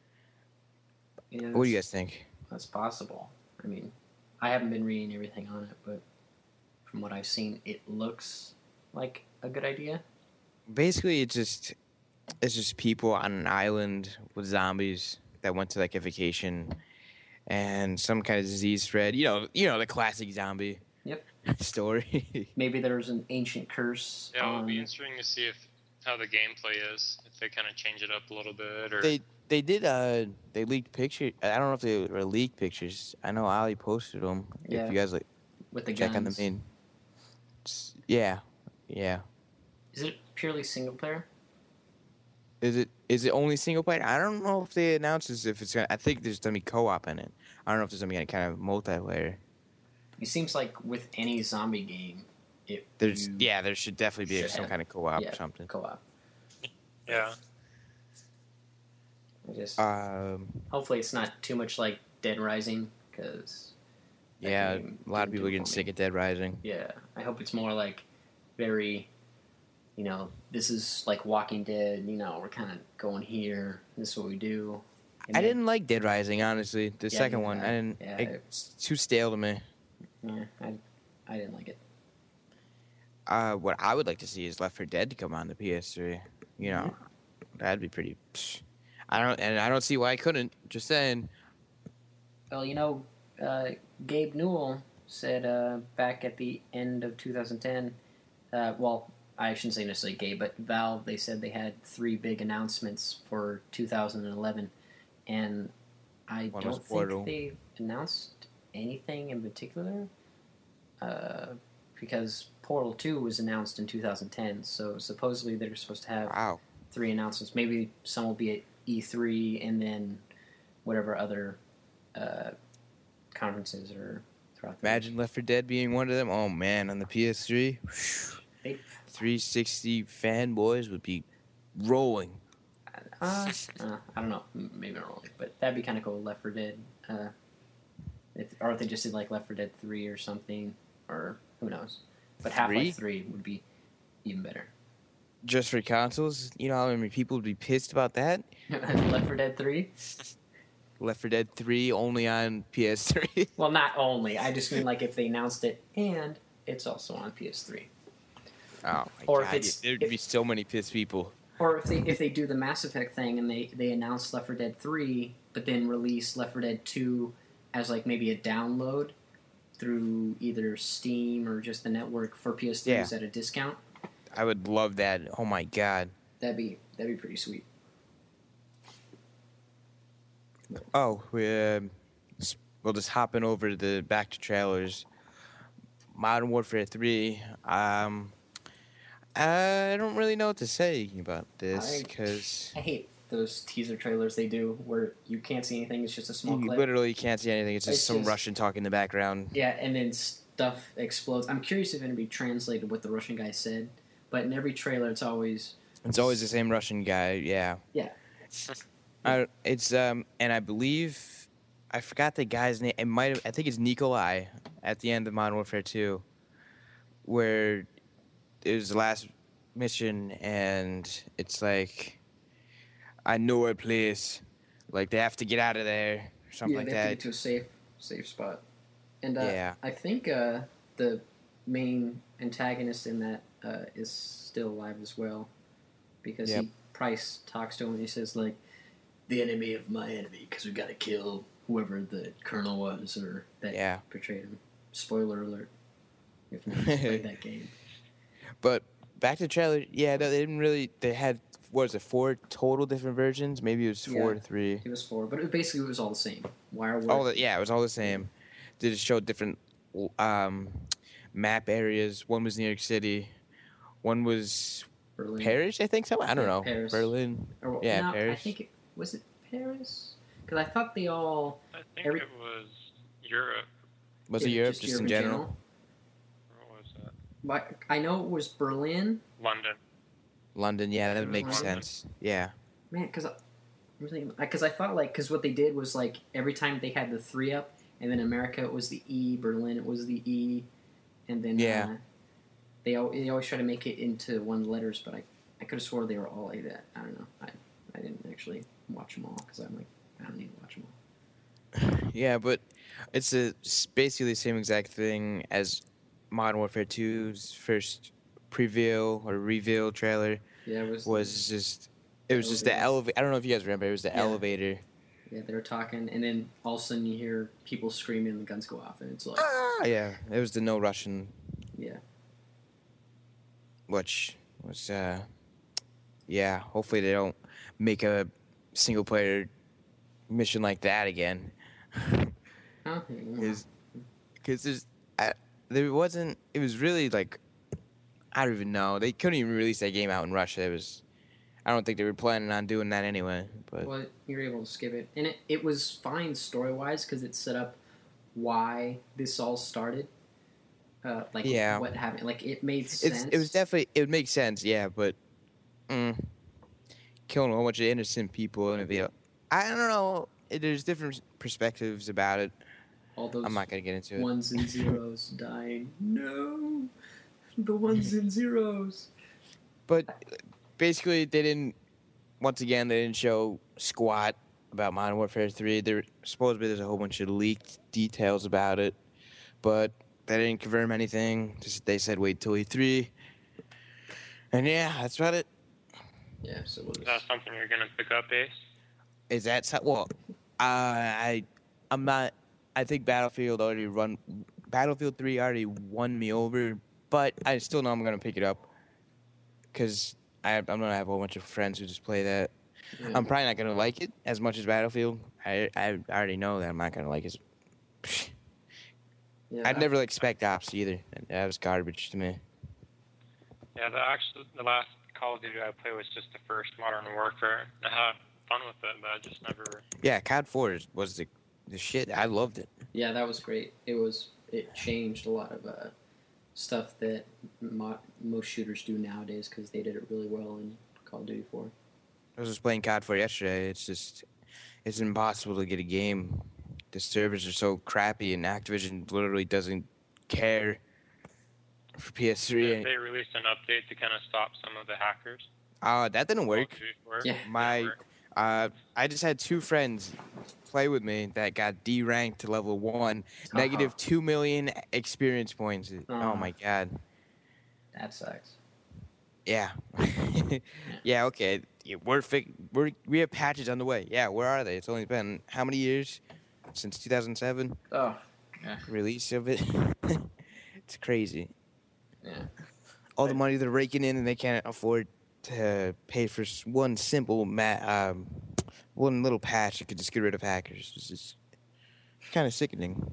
yeah, What do you that's- guys think? That's possible. I mean, I haven't been reading everything on it, but from what I've seen, it looks like a good idea. Basically, it's just it's just people on an island with zombies that went to like a vacation, and some kind of disease spread. You know, you know the classic zombie. Yep. Story. Maybe there's an ancient curse. Yeah, it'll on... be interesting to see if how the gameplay is. If they kind of change it up a little bit, or they they did uh they leaked pictures. I don't know if they were leaked pictures. I know Ali posted them. Yeah. If you guys like with the check guns. on the main. S- Yeah, yeah. Is it purely single player? Is it is it only single player? I don't know if they announced this. If it's gonna, I think there's gonna be co-op in it. I don't know if there's gonna be any kind of multiplayer. It seems like with any zombie game, it There's you yeah, there should definitely be should some have- kind of co-op yeah, or something. co-op. yeah. I just Um, hopefully it's not too much like Dead Rising, because yeah, a lot of people are getting sick of Dead Rising. Yeah, I hope it's more like very you know, this is like Walking Dead. You know, we're kind of going here. This is what we do. And I then- didn't like Dead Rising, honestly. The Yeah, second neither one, did I I. didn't. Yeah, it- it's too stale to me. Yeah, I, I didn't like it. Uh, what I would like to see is Left four Dead to come on the P S three. You know, Mm-hmm. that'd be pretty. Psh. I don't, and I don't see why I couldn't. Just saying. Well, you know, uh, Gabe Newell said uh, back at the end of two thousand ten, uh, well, I shouldn't say necessarily Gabe, but Valve, they said they had three big announcements for two thousand eleven, and I One was don't Portal. think they announced anything in particular, uh, because Portal two was announced in two thousand ten, so supposedly they're supposed to have Wow. three announcements. Maybe some will be at E three, and then whatever other uh, conferences are throughout the Imagine Left four Dead being one of them. Oh man, on the P S three, They- three sixty fanboys would be rolling. Uh, uh, I don't know. M- Maybe not really, but that'd be kind of cool. Left four Dead. Uh, if, or if they just did like Left four Dead three or something, or who knows. But Half Three? Life three would be even better. Just for consoles, you know how many people would be pissed about that? Left four Dead three? Left four Dead three only on P S three. Well, not only. I just mean like if they announced it and it's also on P S three. Oh my Or if god, it's- there'd if- be so many pissed people. Or if they if they do the Mass Effect thing and they, they announce Left four Dead three, but then release Left four Dead two as like maybe a download through either Steam or just the network for P S threes Yeah. at a discount, I would love that. Oh my god. that'd be that'd be pretty sweet. Oh, we, um, s- we'll just hopping over to the back to trailers. Modern Warfare three. Um, I don't really know what to say about this I- because I hate those teaser trailers they do where you can't see anything; it's just a small you clip. literally can't see anything. It's just It's some just- Russian talk in the background. Yeah, and then stuff explodes. I'm curious if it'll be translated what the Russian guy said, but in every trailer, it's always It's always the same Russian guy. Yeah. yeah. I, it's um, and I believe I forgot the guy's name. It might have. I think it's Nikolai at the end of Modern Warfare two, where it was the last mission, and it's like, I know a place, like they have to get out of there, or something yeah, like they have to that. get to a safe safe spot. And uh, Yeah. I think uh, the main antagonist in that uh, is still alive as well, because Yep. he Price talks to him and he says like, "The enemy of my enemy," because we got to kill whoever the colonel was or that Yeah. portrayed him. Spoiler alert! If no one's played that game. But back to the trailer. Yeah, no, they didn't really. They had what was it? Four total different versions. Maybe it was four Yeah. to three. It was four, but it basically it was all the same. Wire work. All the, yeah, it was all the same. They just showed different um, map areas. One was New York City. One was Berlin. Paris, I think. So I don't Yeah, know. Paris. Berlin. Or, Yeah, no, I Paris. think it was it Paris because I thought they all. I think Every- it was Europe. Was it yeah, Europe, just, in general? What was that? But I know it was Berlin, London. London. Yeah, that It was makes London. sense. Yeah. man. Because I really because I thought like because what they did was like every time they had the three up, and then America it was the E, Berlin it was the E, and then Yeah. uh, they al- they always try to make it into one letters, but I I could have swore they were all like that. I don't know. I I didn't actually watch them all because I'm like I don't need to watch them all. Yeah, but it's a it's basically the same exact thing as Modern Warfare two's first preview or reveal trailer Yeah, it was was just it was just the Elevators. elevator. I don't know if you guys remember. It was the Yeah. elevator. Yeah, they were talking, and then all of a sudden you hear people screaming, and the guns go off, and it's like, Ah, yeah, it was the no Russian, yeah, which was uh, yeah. Hopefully they don't make a single player mission like that again. huh? Because because there's I, there wasn't. It was really like I don't even know. They couldn't even release that game out in Russia. It was. I don't think they were planning on doing that anyway. But Well, you were able to skip it, and it, it was fine story wise because it set up why this all started. Uh, like Yeah. what happened? Like it made sense. it's it was definitely it would make sense. Yeah, but mm, killing a whole bunch of innocent people in a video. I don't know. It, there's different perspectives about it. all those I'm not gonna get into it. ones and zeros dying. No, the ones and zeros. But basically, they didn't. Once again, they didn't show squat about Modern Warfare three. There supposedly there's a whole bunch of leaked details about it, but they didn't confirm anything. Just they said wait till E three. And yeah, that's about it. Yeah, so we'll Is that just, something you're gonna pick up, Ace? Is that so, well? Uh, I I'm not. I think Battlefield already run. Battlefield three already won me over, but I still know I'm gonna pick it up because I'm gonna have a whole bunch of friends who just play that. yeah. I'm probably not gonna like it as much as Battlefield. I I already know that I'm not gonna like it. yeah, I'd I- never like Spec Ops either. That was garbage to me. Yeah, the actual the last Call of Duty I played was just the first Modern Warfare. I had fun with it, but I just never. Yeah, C O D four is- was the the shit. I loved it. Yeah, that was great. It was it changed a lot of uh, stuff that mo- most shooters do nowadays because they did it really well in Call of Duty four. I was just playing C O D four yesterday. It's just it's impossible to get a game. The servers are so crappy, and Activision literally doesn't care for P S three. They, they released an update to kind of stop some of the hackers. Uh, that didn't Call of work. Duty four. Yeah. Didn't My work. uh, I just had two friends play with me that got D ranked to level one, Uh-huh. negative two million experience points. Oh Uh-huh. my god. That sucks. Yeah. yeah. Okay. Yeah, we're fi- we're we have patches on the way. Yeah. Where are they? It's only been how many years since two thousand seven Oh, release of it. It's crazy. yeah. All the money they're raking in, and they can't afford to pay for s- one simple ma- um, one little patch that could just get rid of hackers. It's just kind of sickening.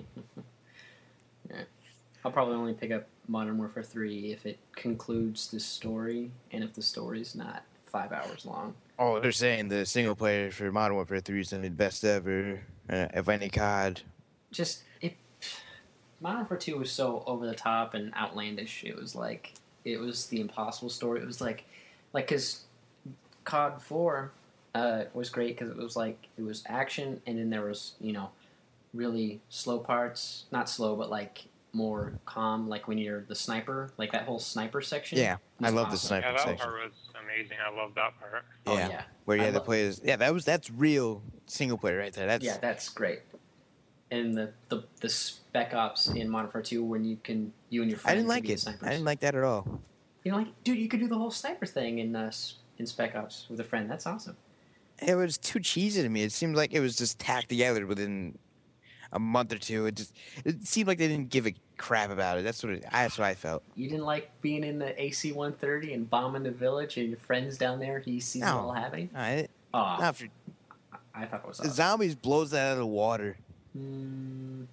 I'll probably only pick up Modern Warfare three if it concludes the story and if the story's not five hours long. Oh, they're saying the single player for Modern Warfare three is gonna be the best ever uh, of any C O D. Just it. Modern Warfare two was so over the top and outlandish. It was like it was the impossible story. It was like, like because C O D four uh, was great because it was like it was action and then there was you know really slow parts, not slow but like more calm. Like when you're the sniper, like that whole sniper section. Yeah, I was love the awesome. sniper Yeah, that section. part was amazing. I love that part. Oh Yeah. yeah, Where you I had to love- play as yeah, that was that's real single player right there. That's yeah, that's great. And the, the the Spec Ops in Modern Warfare two when you can you and your I friend didn't can like be the it. snipers. I didn't like that at all. You know, like, dude, you could do the whole sniper thing in uh, s- in Spec Ops with a friend. That's awesome. It was too cheesy to me. It seemed like it was just tacked together within a month or two. It just it seemed like they didn't give a crap about it. That's what it, that's what I felt. You didn't like being in the A C one thirty and bombing the village and your friends down there. He sees it No. all happening. All right. Oh, Not for, I thought it was the awesome. zombies blows that out of the water. Mm,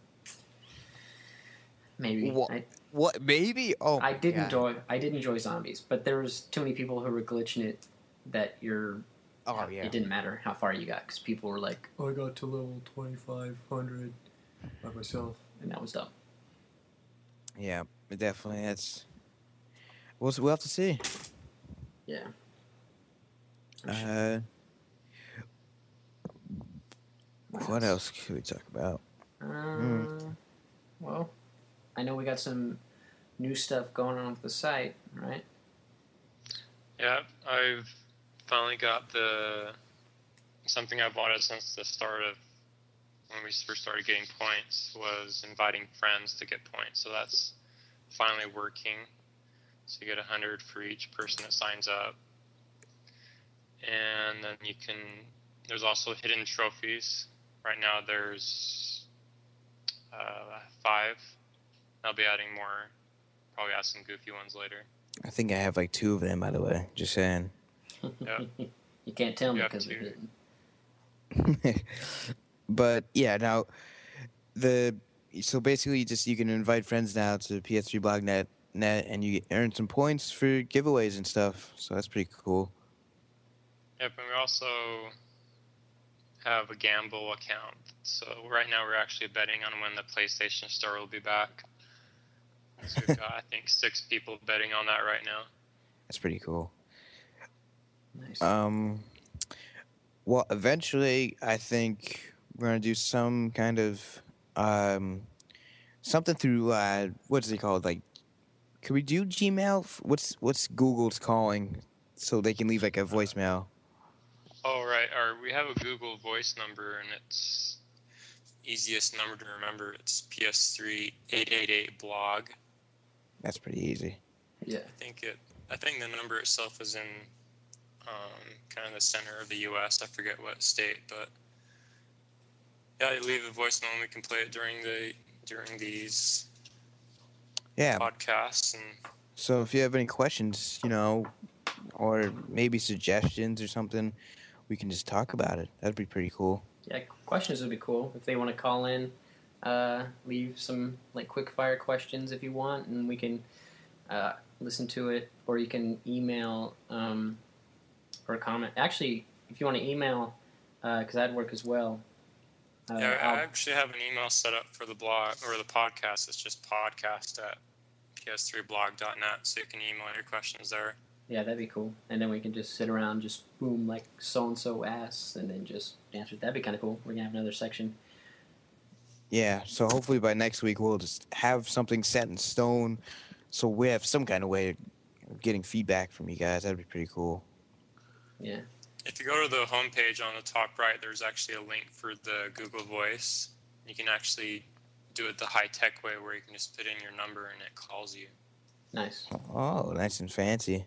maybe. Wha- I, What? Maybe? Oh, I my did God. enjoy. I did enjoy zombies, but there was too many people who were glitching it that you're. Oh yeah. It didn't matter how far you got because people were like, "I got to level twenty-five hundred by myself," and that was dumb. Yeah, definitely. That's. We'll we'll have to see. Yeah. Uh, what else could we talk about? Uh, Well, I know we got some new stuff going on with the site, right? Yeah, I've finally got the something I've wanted since the start of when we first started getting points was inviting friends to get points. So that's finally working. So you get a hundred for each person that signs up, and then you can. There's also hidden trophies. Right now, there's uh, five. I'll be adding more. Probably add some goofy ones later. I think I have like two of them, by the way. Just saying. Yeah. You can't tell me Yeah, because two. they're hidden. But yeah, now the so basically, you just you can invite friends now to P S three Blog Net, net, and you earn some points for giveaways and stuff. So that's pretty cool. Yep, and we also have a gamble account. So right now we're actually betting on when the PlayStation Store will be back. So we've got, I think, six people betting on that right now. That's pretty cool. Nice. Um, well, eventually, I think we're gonna do some kind of um, something through uh, what's it called, like Could we do Gmail? F- What's what's Google's calling so they can leave like a voicemail? Oh, right. Or we have a Google Voice number, and it's easiest number to remember. It's P S three eight eight eight blog. That's pretty easy. Yeah. I think it. I think the number itself is in um, kind of the center of the U S. I forget what state, but yeah, you leave a voicemail and we can play it during the during these Yeah. podcasts. And So if you have any questions, you know, or maybe suggestions or something, we can just talk about it. That'd be pretty cool. Yeah, questions would be cool if they want to call in. Uh, leave some like quick fire questions if you want, and we can uh, listen to it. Or you can email um, or comment. Actually, if you want to email, because that'd work as well. Uh, yeah, I I'll- actually have an email set up for the blog or the podcast. It's just podcast at p s three blog dot net, so you can email your questions there. Yeah, that'd be cool. And then we can just sit around, just boom, like so and so asks, and then just answer. That'd be kind of cool. We're gonna have another section. Yeah, so hopefully by next week we'll just have something set in stone, so we have some kind of way of getting feedback from you guys. That'd be pretty cool. Yeah. If you go to the homepage on the top right, there's actually a link for the Google Voice. You can actually do it the high-tech way where you can just put in your number and it calls you. Nice. Oh, nice and fancy.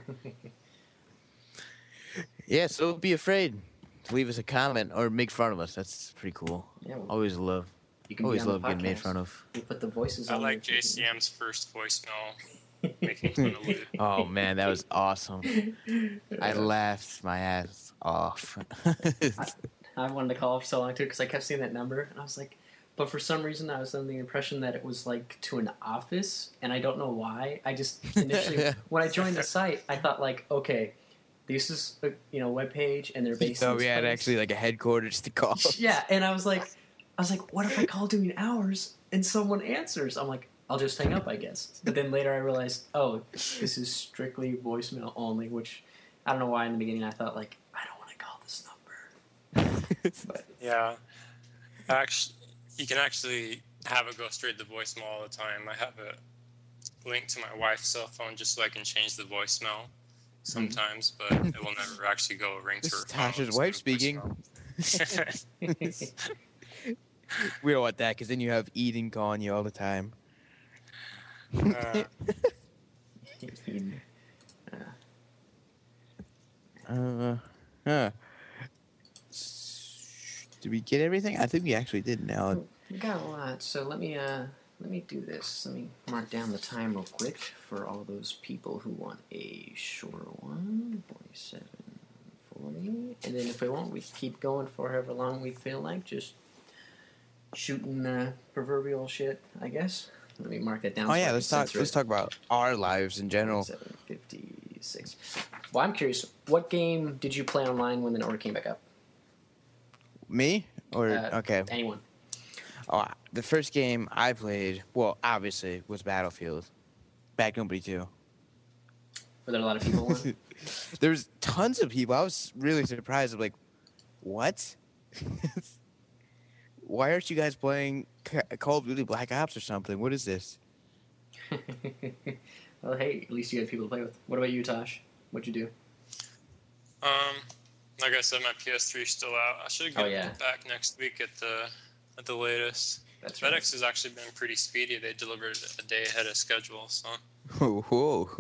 Yeah, so don't be afraid to leave us a comment or make fun of us. That's pretty cool. Yeah. Well, Always love, you can always be on love the getting made podcast. fun of. We put the voices I on. like there. J C M's first voicemail making fun of Luke. Oh man, that was awesome. I laughed my ass off. I wanted to call up so long too because I kept seeing that number and I was like, but for some reason I was under the impression that it was like to an office, and I don't know why. I just initially when I joined the site, I thought like, okay, this is a you know web page and they're based. So in we this had place. actually like a headquarters to call. Yeah, and I was like, I was like, what if I call doing hours and someone answers? I'm like, I'll just hang up, I guess. But then later I realized, oh, this is strictly voicemail only, which I don't know why in the beginning I thought like, I don't want to call this number. But Yeah. Actually, you can actually have it go straight to voicemail all the time. I have it linked to my wife's cell phone just so I can change the voicemail sometimes, but it will never actually go ring to This her is phone. Tasha's It's wife go speaking. voicemail. We don't want that because then you have Eden calling you all the time. Uh, Uh, huh. S- Did we get everything? I think we actually did now. we got a lot, so let me uh let me do this. Let me mark down the time real quick for all those people who want a shorter one. forty-seven forty. And then if we want, we keep going for however long we feel like, just shooting uh, proverbial shit, I guess. Let me mark that down. Oh so I yeah, can let's talk. censor Let's it. talk about our lives in general. seven fifty-six. Well, I'm curious, what game did you play online when the order came back up? Me or Uh, okay? Anyone? Oh, the first game I played, well, obviously, was Battlefield. Bad Company two. Were there a lot of people on? There's tons of people. I was really surprised. I'm like, what? Why aren't you guys playing Ca- Call of Duty Black Ops or something? What is this? Well, hey, at least you had people to play with. What about you, Tosh? What'd you do? um, like I said, my P S three is still out. I should get Oh, yeah. it back next week at the at the latest. That's right. FedEx has actually been pretty speedy. They delivered it a day ahead of schedule, so Whoa.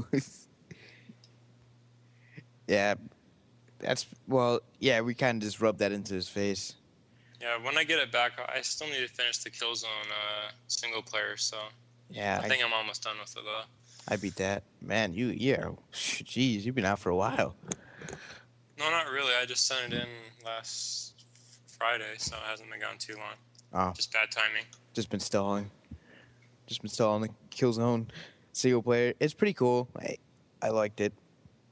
Yeah, that's, well, yeah, we kind of just rubbed that into his face. yeah. When I get it back, I still need to finish the Killzone uh, single player. So Yeah, I think I'm almost done with it though. I, I beat that. Man, you, yeah, jeez, you've been out for a while. No, not really. I just sent it in last Friday, so it hasn't been gone too long. Oh, Just bad timing. just been stalling. Just been stalling the Killzone single player. It's pretty cool. I, I liked it.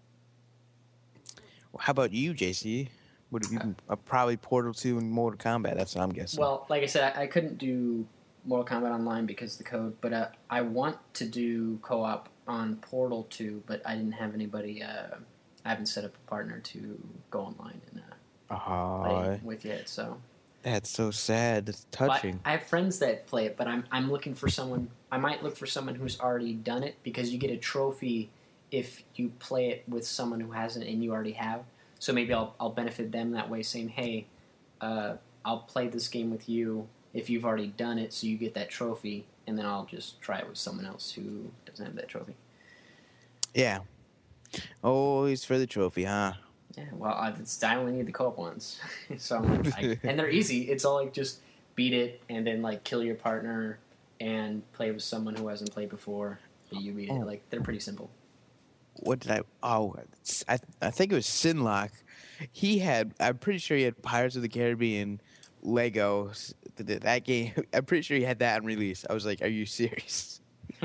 Well, how about you, J C? Would have you been, uh, probably Portal two and Mortal Kombat? That's what I'm guessing. Well, like I said, I, I couldn't do Mortal Kombat Online because of the code, but uh, I want to do co-op on Portal two, but I didn't have anybody. Uh, I haven't set up a partner to go online and uh, uh, play with yet. So That's so sad. It's But touching. I have friends that play it, but I'm I'm looking for someone. I might look for someone who's already done it because you get a trophy if you play it with someone who hasn't and you already have. So maybe I'll I'll benefit them that way, saying, hey, uh, I'll play this game with you if you've already done it, so you get that trophy, and then I'll just try it with someone else who doesn't have that trophy. Yeah. Always for the trophy, huh? Yeah, well, I, it's, I only need the co-op ones, so I'm like, I, and they're easy. It's all like just beat it and then like kill your partner and play with someone who hasn't played before. But you beat Oh. it. Like they're pretty simple. What did I? Oh, it's- I I think it was Sinlock. He had. I'm pretty sure he had Pirates of the Caribbean, Legos. Th- th- That game. I'm pretty sure he had that on release. I was like, "Are you serious?"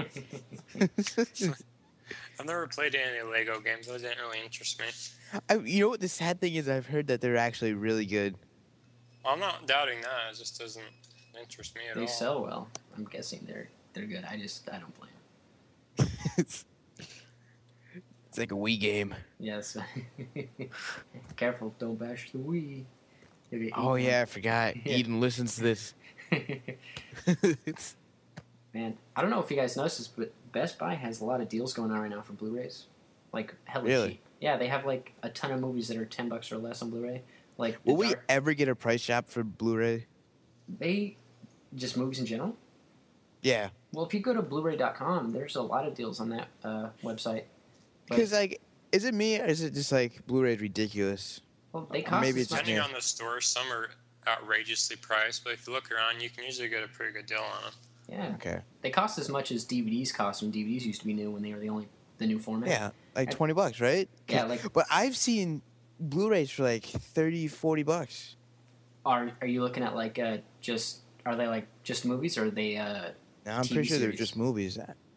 I've never played any Lego games. Those didn't really interest me. I, you know what the sad thing is? I've heard that they're actually really good. Well, I'm not doubting that. It just doesn't interest me at They all. sell well. I'm guessing they're they're good. I just I don't play them. it's, it's like a Wii game. Yes. Careful, don't bash the Wii. You'll get Oh eaten. yeah, I forgot. Yeah. Eden listens to this. It's- Man, I don't know if you guys noticed this, but Best Buy has a lot of deals going on right now for Blu-rays. Like hella Really? cheap. Yeah, they have like a ton of movies that are ten bucks or less on Blu-ray. Like the Will we Dark- ever get a price shop for Blu-ray? they just movies in general. Yeah, Well, if you go to Blu-ray dot com, there's a lot of deals on that uh, website. But- because like, is it me or is it just like Blu-ray is ridiculous? Well, they cost maybe as it's much. just Depending me. on the store, some are outrageously priced, but if you look around, you can usually get a pretty good deal on them. Yeah, Okay. they cost as much as D V Ds cost when D V Ds used to be new when they were the only the new format. Yeah, like I- twenty bucks, right? Yeah, like But I've seen Blu-rays for like thirty, forty bucks. are are you looking at like uh, just are they like just movies or are they? Uh, Now, I'm T V pretty sure they're series. just movies.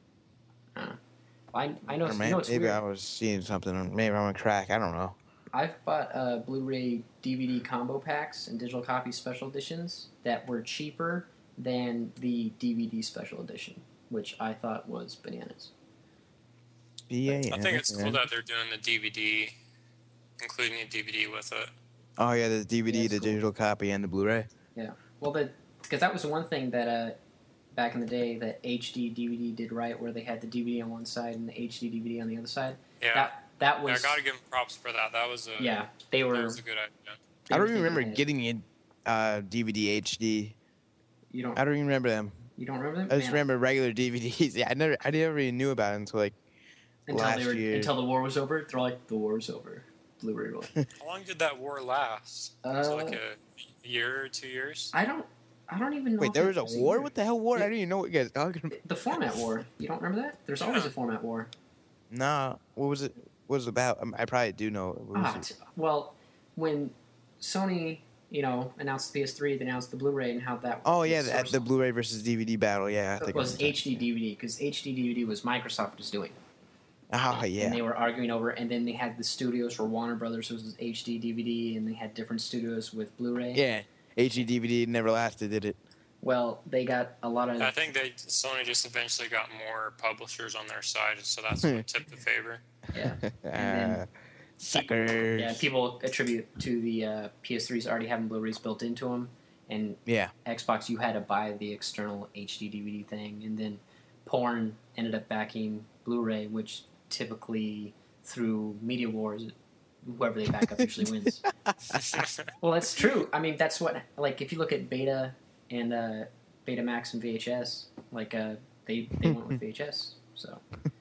I I know Or it's, may- you know it's maybe weird. I was seeing something. Maybe I'm a crack. I don't know. I've bought uh, Blu-ray D V D combo packs and digital copy special editions that were cheaper than the D V D special edition, which I thought was bananas. Yeah, yeah. I think it's yeah. cool that they're doing the D V D, including a D V D with it. Oh yeah, the D V D, Yeah, the it's cool. digital copy, and the Blu-ray. Well, the because that was the one thing that uh, back in the day that H D D V D did right, where they had the D V D on one side and the H D D V D on the other side. Yeah, That that yeah was I gotta give them props for that. That was a yeah. They that were. was a good idea. they I were don't even thinking remember ahead. getting in uh, D V D H D. You don't. I don't even remember them. You don't remember them? I just Man, remember regular D V Ds. Yeah, I never, I never even knew about it until like until last they were year. until the war was over. They're like the war's over. Blu-ray roll. How long did that war last? was it Uh, like a year or two years? I don't. I don't even know. Wait, if there it was a war? year. What the hell war? I Yeah. don't even know what you guys are talking about. The format war. You don't remember that? There's always Yeah. a format war. Nah, what was it? What was it about? Um, I probably do know. What was Ah, it? t- well, when Sony, you know, announced the P S three, they announced the Blu-ray and how that. Oh yeah, was the, sourced- the Blu-ray versus D V D battle. Yeah, I think It was I know. H D D V D because H D D V D was Microsoft was doing. Oh And yeah. they were arguing over, and then they had the studios for Warner Brothers, which was H D D V D, and they had different studios with Blu-ray. Yeah, H D D V D never lasted, did it? Well, they got a lot of. I think they Sony just eventually got more publishers on their side, so that's what tipped the favor. Yeah. uh, then- suckers. Yeah, people attribute to the uh, P S threes already having Blu-rays built into them, and Yeah. Xbox you had to buy the external H D D V D thing, and then porn ended up backing Blu-ray, which typically through Media Wars, whoever they back up usually wins. Well, that's true. I mean, that's what like if you look at Beta and uh, Betamax and V H S, like uh, they they went with V H S. So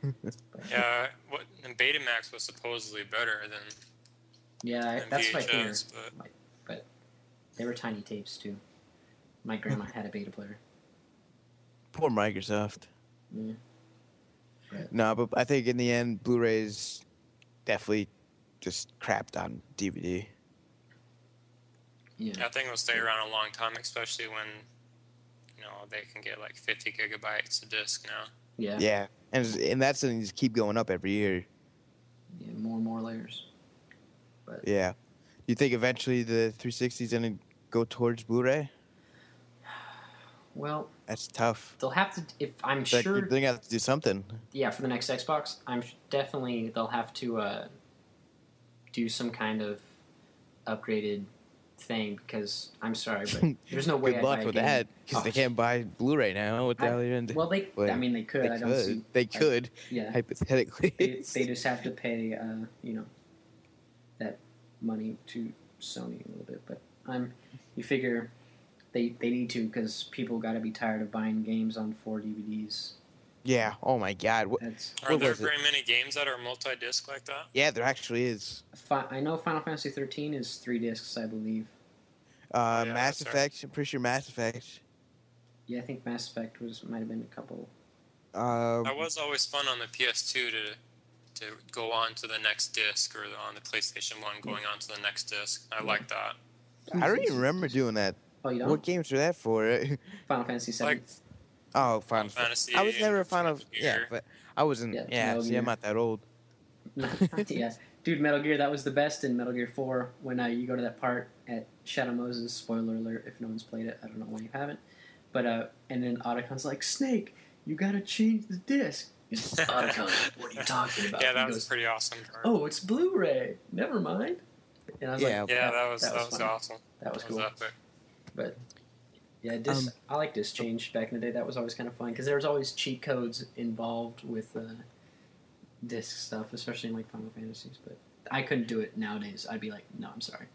Yeah, what and Betamax was supposedly better than, yeah, than that's V what H I hear. S, but They were tiny tapes too. My grandma had a Beta player. Poor Microsoft. Yeah. No, but I think in the end, Blu-rays definitely just crapped on D V D. Yeah. I think it'll stay around a long time, especially when you know they can get like fifty gigabytes a disc now. Yeah. Yeah, and it's- and that's something just keep going up every year. Yeah, more and more layers. Yeah, you think eventually the three sixty is gonna go towards Blu-ray? Well, That's tough. they'll have to. If I'm It's like sure, they're gonna have to do something. yeah, for the next Xbox, I'm sh- definitely they'll have to uh, do some kind of upgraded thing because I'm sorry, but there's no way. Good I'd luck buy a with game. that, because Oh, they can't buy Blu-ray now. What the I- hell are you gonna do? Well, they. Wait, I mean, they could. They I don't could. see. They like, could. yeah. Hypothetically. They, they just have to pay, uh, you know, that money to Sony a little bit. But I'm, you figure they they need to because people got to be tired of buying games on four D V Ds. Yeah. Oh my God. What? That's Are What there was it? very many games that are multi-disc like that? Yeah, there actually is. fi- I know Final Fantasy thirteen is three discs, I believe. Uh, Oh, yeah, Mass that's right. Effect. I'm pretty sure Mass Effect. Yeah, I think Mass Effect was might have been a couple. Uh, That was always fun on the P S two to to go on to the next disc, or on the PlayStation one going on to the next disc. I like that. I don't even remember doing that. Oh, you don't? What games were that for? Final Fantasy seven. Like Oh, Final Fantasy, I was never a Final. Metal Yeah, Gear. but I wasn't. Yeah, Yeah, Metal see, Gear. I'm not that old. yeah, dude, Metal Gear. That was the best in Metal Gear four. When uh, you go to that part at Shadow Moses. Spoiler alert! If no one's played it, I don't know why you haven't. But uh, and then Otacon's like, Snake, you gotta change the disc. He's like, Otacon, what are you talking about? Yeah, He that was goes, a pretty awesome. Part. oh, it's Blu-ray. Never mind. And I was Yeah. like, yeah, that was that, was, funny. awesome. That was That cool. was epic. But yeah, disc, Um, I like disc change back in the day. That was always kind of fun because there was always cheat codes involved with uh, disc stuff, especially in like Final Fantasies. But I couldn't do it nowadays. I'd be like, no, I'm sorry.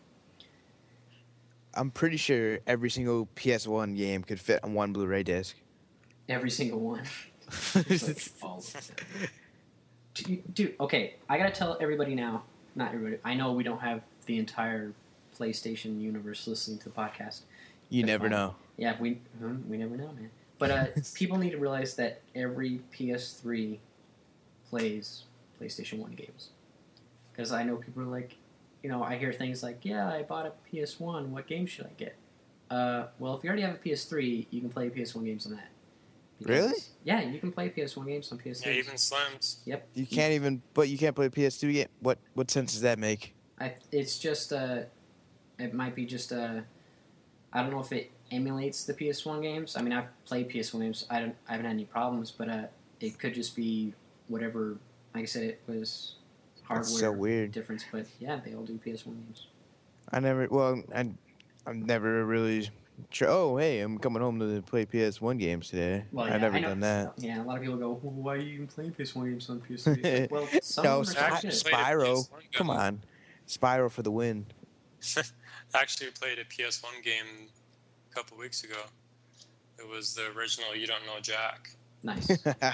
I'm pretty sure every single P S one game could fit on one Blu-ray disc. Every single one. Like, all of them. Dude, dude, okay, I gotta tell everybody now. Not everybody. I know we don't have the entire PlayStation universe listening to the podcast. You That's never fine. know. Yeah, we hmm, we never know, man. But uh, people need to realize that every P S three plays PlayStation one games. Because I know people are like, you know, I hear things like, yeah, I bought a P S one, what game should I get? Uh, well, if you already have a P S three, you can play P S one games on that. Really? Yeah, you can play P S one games on P S three. Yeah, even Slims. Yep. You can't even, but you can't play a P S two game. What what sense does that make? I, it's just, uh, it might be just, uh, I don't know if it emulates the P S one games. I mean, I've played P S one games. I don't, I haven't had any problems, but uh, it could just be whatever. Like I said, it was hardware That's so weird. difference. But yeah, they all do P S one games. I never. Well, I I've never really. Sure. Oh, hey, I'm coming home to play P S one games today. Well, yeah, I've never I know. done that. Yeah, a lot of people go, well, "Why are you even playing P S one games on P S three?" It's like, well, some No, of them are Spy- so Spy- good. Spy- Spyro. P S one Come game. on, Spyro for the win. Actually played a P S one game a couple weeks ago. It was the original You Don't Know Jack. Nice.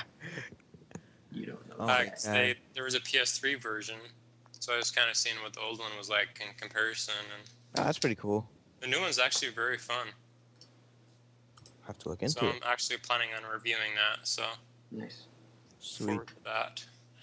You don't know. Oh, Uh, my 'cause God. they, there was a P S three version, so I was kind of seeing what the old one was like in comparison, and Oh, that's pretty cool. the new one's actually very fun. I'll have to look So into I'm it. actually planning on reviewing that. So Nice. Sweet. forward to that.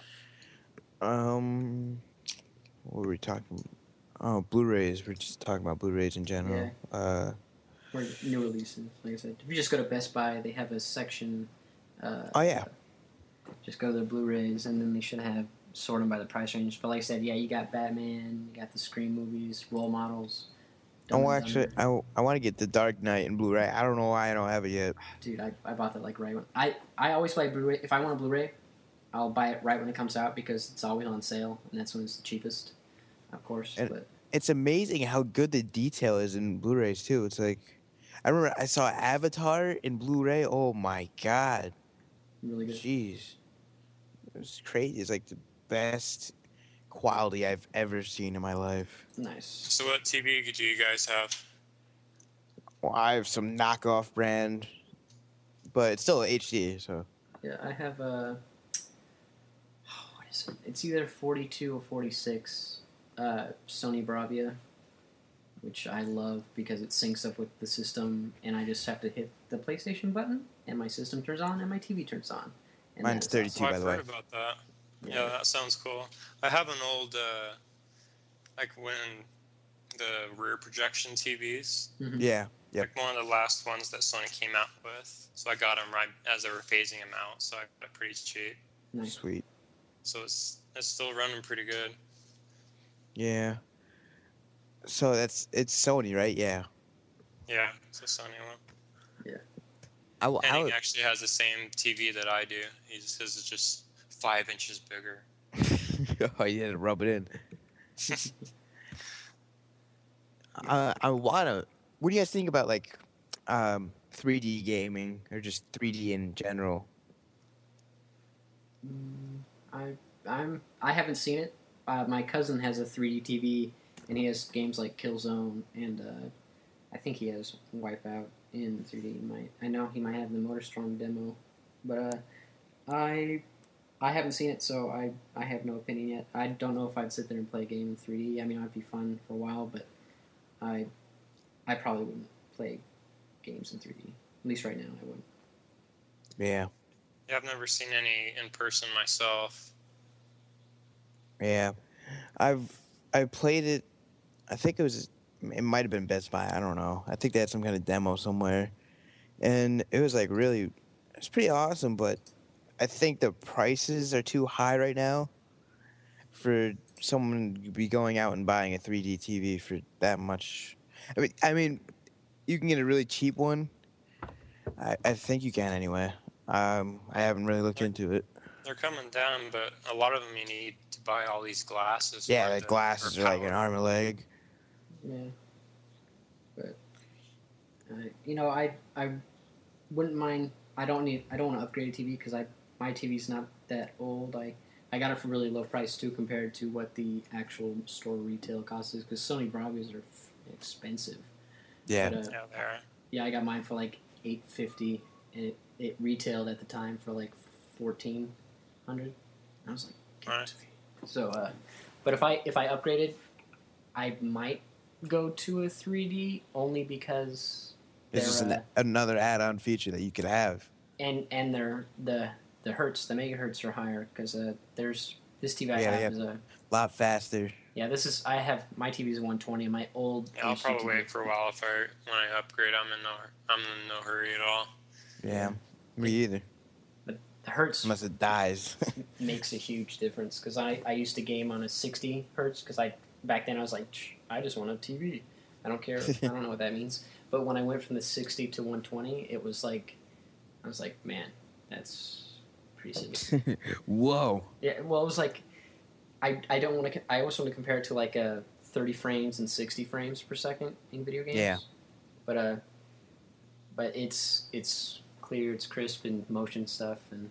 Um, what were we talking? Oh, Blu-rays. We're just talking about Blu-rays in general. Uh, Or new releases, like I said. If you just go to Best Buy, they have a section. Uh, Oh, yeah. Just go to the Blu-rays, and then they should have sort them by the price range. But like I said, yeah, you got Batman, you got the Scream movies, role models. Dumb oh, and actually, Dumber. I, I want to get the Dark Knight in Blu-ray. I don't know why I don't have it yet. Dude, I, I bought that like right when I I always buy Blu-ray. If I want a Blu-ray, I'll buy it right when it comes out because it's always on sale, and that's when it's the cheapest, of course. And- but It's amazing how good the detail is in Blu-rays too. It's like, I remember I saw Avatar in Blu-ray. Oh my god, really good. jeez, it was crazy. It's like the best quality I've ever seen in my life. Nice. So what T V do you guys have? Well, I have some knockoff brand, but it's still H D. So Yeah, I have a. What is it? It's either forty-two or forty-six. Uh, Sony Bravia, which I love because it syncs up with the system, and I just have to hit the PlayStation button, and my system turns on, and my T V turns on. And Mine's that is thirty-two, Oh, by I've the way. heard about that. Yeah, that sounds cool. I have an old, uh, like when the rear projection T Vs, Mhm. Yeah, yep. like one of the last ones that Sony came out with. So I got them right as they were phasing them out, so I got it pretty cheap. Nice. Sweet. So it's it's still running pretty good. Yeah. So that's it's Sony, right? Yeah. Yeah, it's a Sony one. I, will- I Henning would, actually has the same T V that I do. He's, his is just five inches bigger. oh, you had to rub it in. Uh, I wanna. What do you guys think about like um, three D gaming or just three D in general? Mm, I I'm I haven't seen it. Uh, my cousin has a three D T V, and he has games like Killzone, and uh, I think he has Wipeout in three D. He might I know he might have the MotorStorm demo, but uh, I I haven't seen it, so I I have no opinion yet. I don't know if I'd sit there and play a game in three D. I mean, it'd be fun for a while, but I I probably wouldn't play games in three D. At least right now, I wouldn't. Yeah, Yeah, I've never seen any in person myself. yeah. I've I played it. I think it was. It might have been Best Buy. I don't know. I think they had some kind of demo somewhere, and it was like really. It's pretty awesome, but I think the prices are too high right now for someone to be going out and buying a three D T V for that much. I mean, I mean, you can get a really cheap one. I, I think you can anyway. Um, I haven't really looked into it. They're coming down, but a lot of them you need to buy all these glasses. Yeah, for the the- glasses for are like an power. arm and leg. Yeah, but uh, you know, I I wouldn't mind. I don't need. I don't want to upgrade a T V because I my T V's not that old. I I got it for really low price too compared to what the actual store retail cost is because Sony Bravos are f- expensive. Yeah. But, uh, Yeah, they are. yeah, I got mine for like eight fifty, and it, it retailed at the time for like fourteen hundred. I was like, give it to me. So, uh, but if I if I upgraded, I might go to a three D only because It's just an, they're, uh, another add-on feature that you could have. and and they're the the hertz the megahertz are higher because uh, there's this T V I Yeah, have yeah. is a A lot faster. yeah this is I have my T V is one twenty and my old Yeah, I'll H D probably T V wait for a while if I when I upgrade. I'm in no I'm in no hurry at all. Yeah. Me either. the hertz Unless it dies. makes a huge difference because I, I used to game on a sixty hertz because I back then I was like "Shh, I just want a T V, I don't care, I don't know what that means, but when I went from the sixty to one twenty it was like I was like man that's pretty sick. Whoa. Yeah, well it was like I, I don't want to I always want to compare it to like a thirty frames and sixty frames per second in video games. Yeah. But uh but it's it's clear, it's crisp and motion stuff and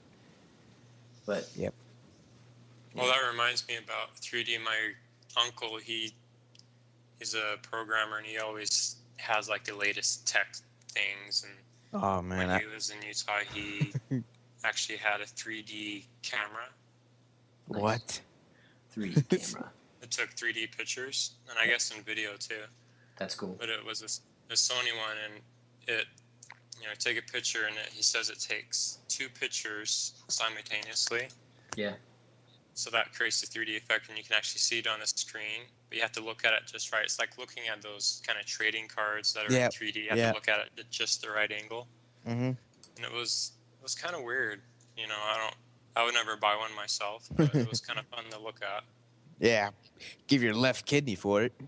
but Yep. Well, that reminds me about three D. My uncle, he he's a programmer, and he always has like the latest tech things. And Oh man. when I, he was in Utah, he actually had a three D camera Nice. what? three D camera. that took three D pictures, and I guess in video too. That's cool. But it was a, a Sony one, and it, you know, take a picture, and it, he says it takes two pictures simultaneously. Yeah. So that creates the three D effect, and you can actually see it on the screen. But you have to look at it just right. It's like looking at those kind of trading cards that are Yep. in three D. You have Yep. to look at it at just the right angle. Mm-hmm. And it was it was kind of weird. You know, I don't. I would never buy one myself, but it was kind of fun to look at. Yeah. Give your left kidney for it.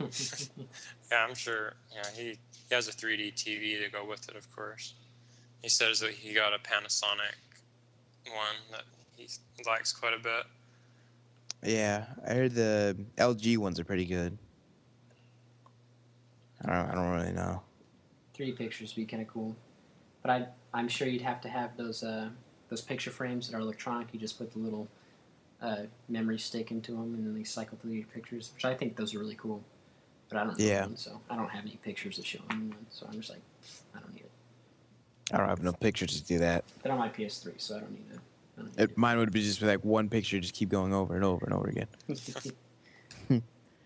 Yeah, I'm sure. Yeah, he, he has a three D T V to go with it, of course. He says that he got a Panasonic one that he likes quite a bit. Yeah. I heard the L G ones are pretty good. I don't. I don't really know. three D pictures would be kind of cool. But I I'm sure you'd have to have those uh those picture frames that are electronic. You just put the little uh, memory stick into them and then they cycle through your pictures, which I think those are really cool. But I don't know Yeah. one, so I don't have any pictures to show anyone. So I'm just like, I don't need it. I don't have no pictures to do that. They're on my P S three, so I don't need it. I don't need It, mine would be just be like one picture, just keep going over and over and over again. it.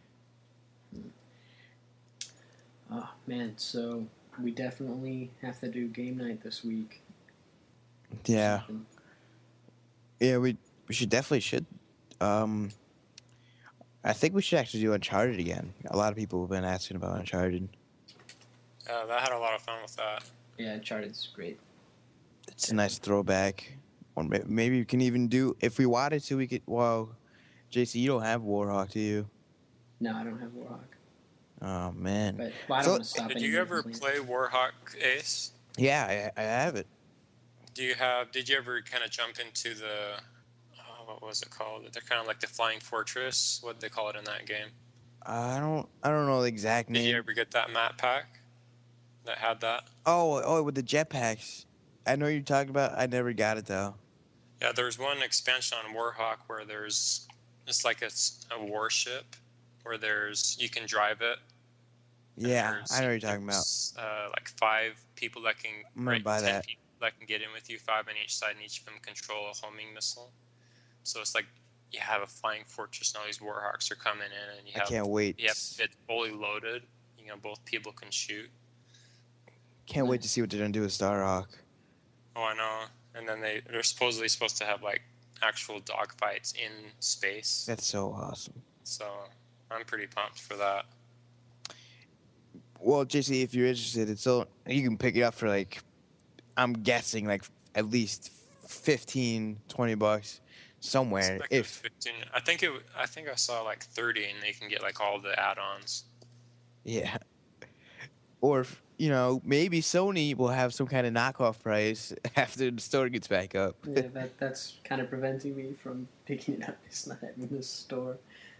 Oh man, so we definitely have to do game night this week. Yeah. Something. Yeah, we we should definitely should. Um, I think we should actually do Uncharted again. A lot of people have been asking about Uncharted. Yeah, I had a lot of fun with that. Yeah, Uncharted's great. It's a nice throwback. Or may- maybe we can even do if we wanted to. We could. Well, J C, you don't have Warhawk, do you? No, I don't have Warhawk. Oh man. But well, I don't So- want to stop Did anyone you ever from play Warhawk Ace? Yeah, I, I have it. Do you have? Did you ever kind of jump into the? Oh, what was it called? They're kind of like the Flying Fortress. What do they call it in that game? I don't I don't know the exact Did you name. ever get that map pack that had that? Oh, oh, with the jetpacks. I know you're talking about. I never got it though. Yeah, there's one expansion on Warhawk where there's it's like a, s- a warship where there's you can drive it. and Yeah, there's, I know what you're talking about. there's, Uh, like five people that can I'm gonna right, buy ten that. people that can get in with you, five on each side, and each of them control a homing missile. So it's like you have a flying fortress, and all these Warhawks are coming in, and you I have can't wait. you have it's fully loaded. You know, both people can shoot. Can't wait to see what they're gonna do with Starhawk. Oh, I know. And then they they're supposedly supposed to have like actual dogfights in space. That's so awesome. So I'm pretty pumped for that. Well, J C, if you're interested, it's still you can pick it up for like, I'm guessing like at least fifteen, twenty bucks somewhere. Like it was If fifteen, I think it. I think I saw like thirty, and they can get like all the add-ons. yeah, or if, you know, maybe Sony will have some kind of knockoff price after the store gets back up. Yeah, that that's kind of preventing me from picking it up. It's not in the store.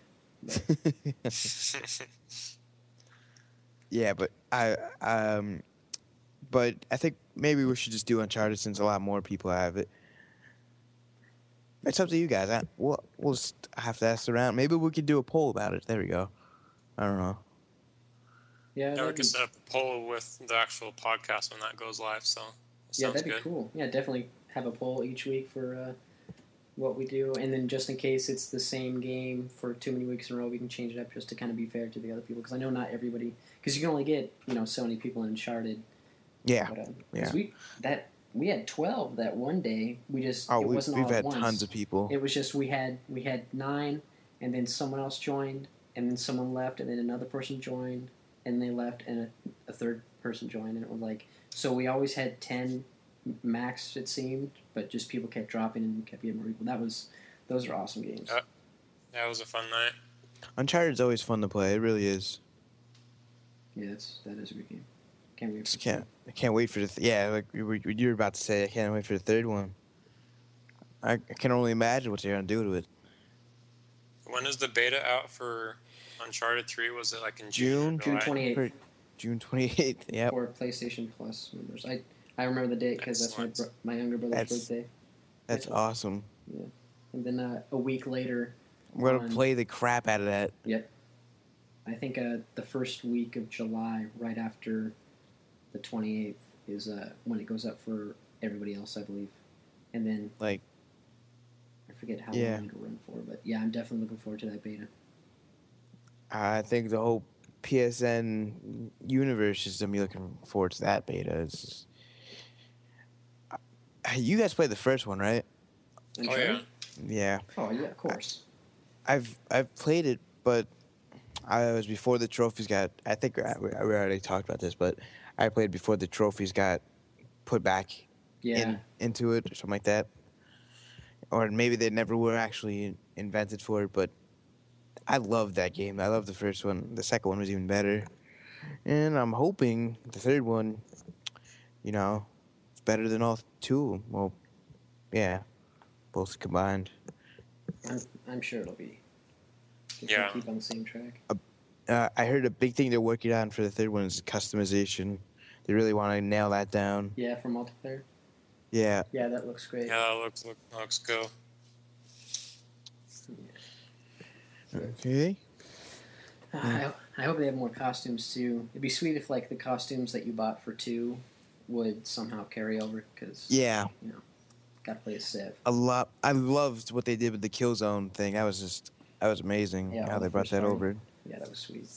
Yeah, but I um, but I think maybe we should just do Uncharted since a lot more people have it. It's up to you guys. I, we'll we'll just have to ask around. Maybe we could do a poll about it. There we go. I don't know. Yeah, Yeah, we that'd could be, set up a poll with the actual podcast when that goes live. So that yeah, sounds that'd be good. cool. Yeah, definitely have a poll each week for uh, what we do, and then just in case it's the same game for too many weeks in a row, we can change it up just to kind of be fair to the other people. Because I know not everybody, because you can only get you know so many people in Uncharted. Yeah. But, uh, 'cause Yeah. we that we had twelve that one day. We just Oh, it we, wasn't we've all at had once. tons of people. It was just we had we had nine, and then someone else joined, and then someone left, and then another person joined, and they left, and a, a third person joined, and it was like so we always had ten max it seemed, but just people kept dropping and we kept getting more people. That was those are awesome games. Yeah. That was a fun night. Uncharted's always fun to play. It really is. Yeah, that's that is a good game. Can't wait. Just For can't. I can't wait for the. Th- yeah, like you were, you were about to say. I can't wait for the third one. I, I can only imagine what they're gonna do to it. When is the beta out for Uncharted three? Was it like in June? June? or June July? twenty eighth For June twenty eighth. Yep. for PlayStation Plus members. I I remember the date because that's my Excellent. bro- my younger brother's That's- birthday. That's awesome. And then uh, a week later, We're gonna on- play the crap out of that. Yep. I think uh, the first week of July, right after the twenty-eighth, is uh, when it goes up for everybody else, I believe. And then Like, I forget how Yeah. long it'll run for, but yeah, I'm definitely looking forward to that beta. I think the whole P S N universe is gonna be looking forward to that beta. It's just- Uh, you guys played the first one, right? Oh yeah. Uncharted? Yeah. Oh yeah, of course. I've I've played it, but I was before the trophies got. I think I, we already talked about this, but I played before the trophies got put back Yeah. in into it or something like that. Or maybe they never were actually invented for it, but I loved that game. I loved the first one. The second one was even better, and I'm hoping the third one, you know, it's better than all two of them. Well, yeah, both combined. I'm, I'm sure it'll be. If Yeah. we keep on the same track. Uh, I heard a big thing they're working on for the third one is customization. They really want to nail that down. Yeah, for multiplayer. Yeah. Yeah, that looks great. Yeah, that looks look, looks good. Okay. Uh, I, I hope they have more costumes too. It'd be sweet if like the costumes that you bought for two would somehow carry over because Yeah. gotta play a Civ. A lot. I loved what they did with the Killzone thing. That was just, that was amazing. Yeah, how all they the brought first that party. over. Yeah, that was sweet.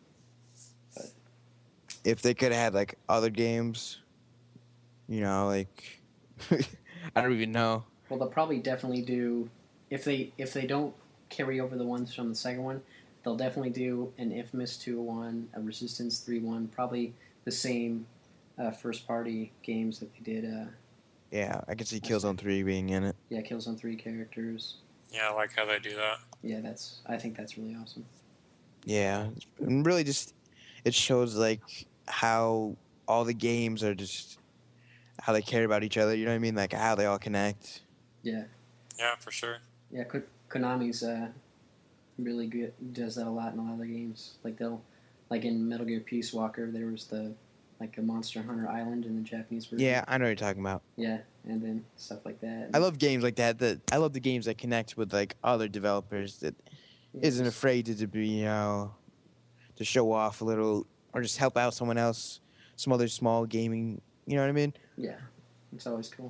If they could have had like other games, you know, like I don't even know. Well, they'll probably definitely do if they if they don't carry over the ones from the second one, they'll definitely do an Infamous two one, a Resistance three one, probably the same uh, first party games that they did. Uh, Yeah, I could see Killzone three being in it. yeah, Killzone three characters. Yeah, I like how they do that. Yeah, that's I think that's really awesome. Yeah, and really just it shows like how all the games are just how they care about each other. You know what I mean? Like how they all connect. Yeah, Yeah, for sure. yeah. Ko- Konami's uh, really good. Does that a lot in a lot of the games. Like they'll, like in Metal Gear Peace Walker, there was the like a Monster Hunter Island in the Japanese version. Yeah, I know what you're talking about. Yeah, and then stuff like that. I love games like that. That I love the games that connect with like other developers that Yeah, isn't just- afraid to, to be, you know, to show off a little or just help out someone else, some other small gaming. You know what I mean? Yeah, it's always cool.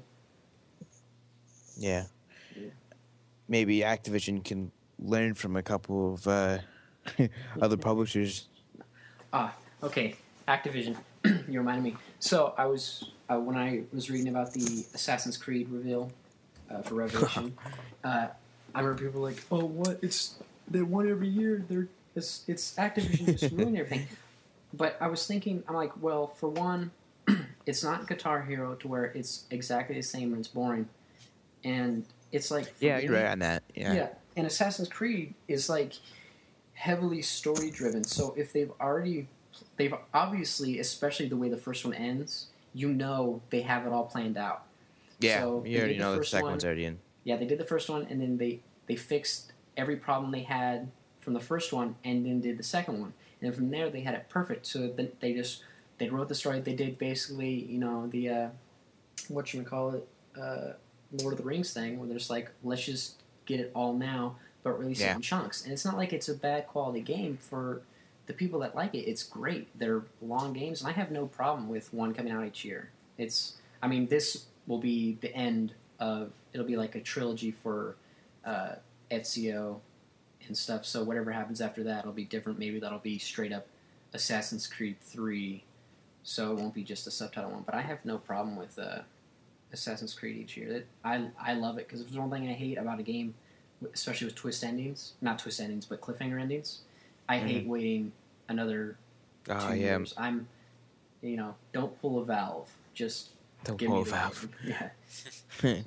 Yeah. Yeah. Maybe Activision can learn from a couple of uh, other publishers. Ah, okay. Activision, you reminded me. So I was uh, when I was reading about the Assassin's Creed reveal uh, for Revelation. uh, I remember people were like, "Oh, what? It's they one every year. They're it's, it's Activision just ruining everything." But I was thinking, I'm like, well, for one, it's not Guitar Hero to where it's exactly the same and it's boring, and it's like for Yeah, me- you're right on that. Yeah. yeah, and Assassin's Creed is like heavily story driven. So if they've already, they've obviously, especially the way the first one ends, you know they have it all planned out. Yeah, So you they already did the know the first second one. one's already in. Yeah, they did the first one, and then they they fixed every problem they had from the first one, and then did the second one. And from there, they had it perfect. So then they just they wrote the story. They did basically, you know, the uh, what you call it, uh, Lord of the Rings thing, where there's like, let's just get it all now, but release Yeah. it in chunks. And it's not like it's a bad quality game for the people that like it. It's great. They're long games, and I have no problem with one coming out each year. It's, I mean, this will be the end of. It'll be like a trilogy for uh, Ezio and stuff. So whatever happens after that, it'll be different. Maybe that'll be straight up Assassin's Creed three. So it won't be just a subtitle one. But I have no problem with uh, Assassin's Creed each year. It, I I love it because if there's one thing I hate about a game, especially with twist endings, not twist endings, but cliffhanger endings, I hate Mhm. waiting another Oh two yeah. years. I'm, you know, don't pull a valve. Just Don't give pull me a the valve. game. Yeah.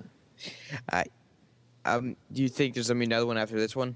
I um. Do you think there's gonna be another one after this one?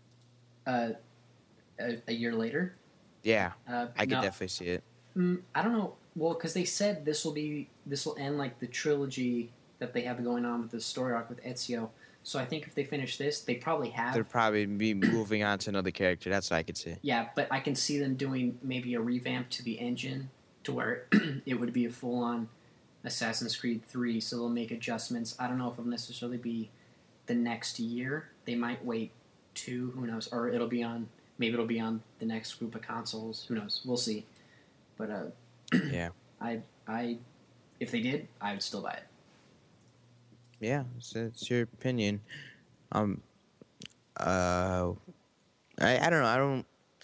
Uh, a, a year later, Yeah, uh, I could no, definitely see it. Mm, I don't know. Well, because they said this will be this will end like the trilogy that they have going on with the story arc with Ezio. So I think if they finish this, they probably have. They'll probably be moving on to another character. That's what I could see. Yeah, but I can see them doing maybe a revamp to the engine to where it would be a full on Assassin's Creed three. So they'll make adjustments. I don't know if it'll necessarily be the next year. They might wait two. Who knows? Or it'll be on. Maybe it'll be on the next group of consoles. Who knows? We'll see. But uh, Yeah. I I if they did, I would still buy it. Yeah, it's, it's your opinion. Um, uh, I I don't know. I don't.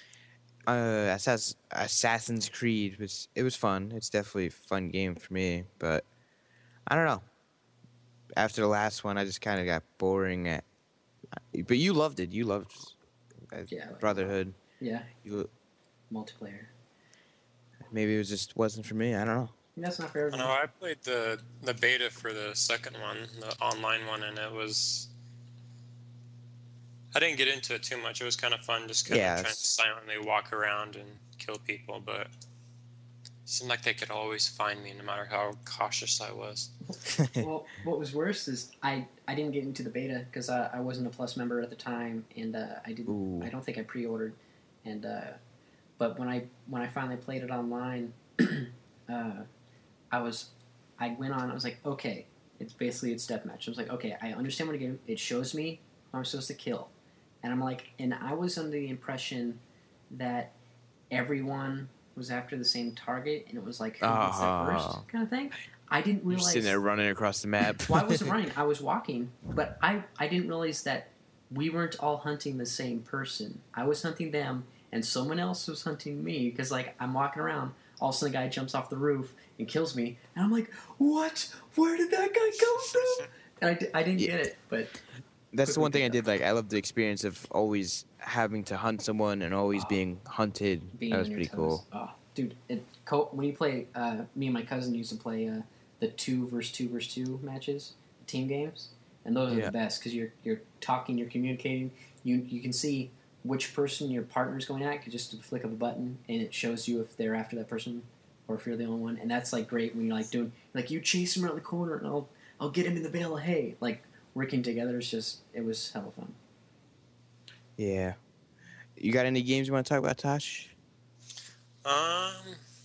Uh, Assass- Assassin's Creed was it was fun. It's definitely a fun game for me, but I don't know. After the last one, I just kind of got boring. At, but you loved it. You loved uh, Yeah, like- Brotherhood. Yeah, You multiplayer. maybe it was just wasn't for me. I don't know. That's not fair. I know I played the the beta for the second one, the online one, and it was. I didn't get into it too much. It was kind of fun, just kind Yeah, of trying to it's- silently walk around and kill people, but it seemed like they could always find me, no matter how cautious I was. Well, what was worse is I, I didn't get into the beta because uh, I wasn't a Plus member at the time, and uh, I didn't. Ooh. I don't think I pre-ordered, and uh, but when I when I finally played it online, uh, I was I went on. I was like, okay, it's basically it's deathmatch. I was like, okay, I understand what a game. It shows me who I'm supposed to kill, and I'm like, and I was under the impression that everyone was after the same target, and it was like who gets there Oh. first kind of thing. I didn't You're realize. sitting there running across the map. Well, I wasn't running. I was walking, but I, I didn't realize that we weren't all hunting the same person. I was hunting them, and someone else was hunting me because, like, I'm walking around. All of a sudden, a guy jumps off the roof and kills me, and I'm like, "What? Where did that guy come from?" And I, di- I didn't Yeah. get it, but That's the one thing I quickly did. Like, I love the experience of always having to hunt someone and always Oh. being hunted. being That was on your pretty toes. cool. Oh, dude, it, co- when you play, uh, me and my cousin used to play uh, the two versus two versus two matches, team games, and those are Yeah. the best because you're you're talking, you're communicating. You you can see which person your partner's going at, 'cause just a flick of a button, and it shows you if they're after that person or if you're the only one. And that's like great when you're like doing like you chase him around the corner, and I'll I'll get him in the bale of hay. Like working together is just it was hella fun. Yeah. You got any games you want to talk about, Tosh? Um, I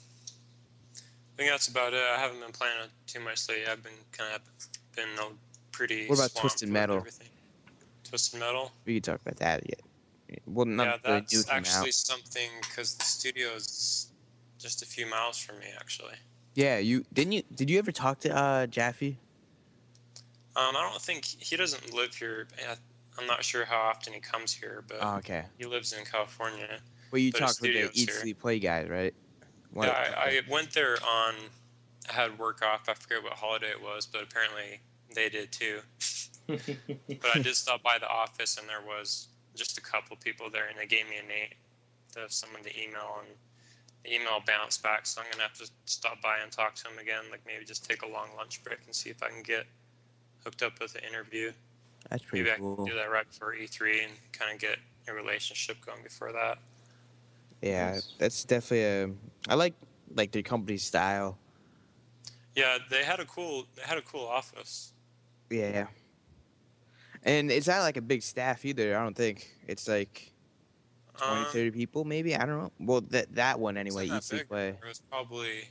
think that's about it. I haven't been playing it too much lately. I've been kind of been uh, pretty. What about swamped Twisted with Metal? Everything. Twisted Metal. We can talk about that yet. Well, not Yeah, really that's new came actually out. something because the studio is just a few miles from me, actually. Yeah, you didn't you? Did you ever talk to uh, Jaffe? Um, I don't think he doesn't live here. I- I'm not sure how often he comes here, but Oh, okay. he lives in California. Well, you But his talked with the studio's Eat here. Sleep Play guys, right? What? Yeah, I, I went there on. I had work off. I forget what holiday it was, but apparently they did too. But I did stop by the office, and there was just a couple people there, and they gave me a name of someone to email, and the email bounced back. So I'm gonna have to stop by and talk to him again. Like maybe just take a long lunch break and see if I can get hooked up with an interview. That's pretty Maybe I cool. can do that right before E three and kind of get a relationship going before that. Yeah, Nice. that's definitely a. I like like their company style. Yeah, they had a cool. They had a cool office. Yeah. And it's not like a big staff either. I don't think it's like twenty, Um, thirty people, maybe. I don't know. Well, that that one it's anyway. not Eat that Sleep big. Play. It was probably.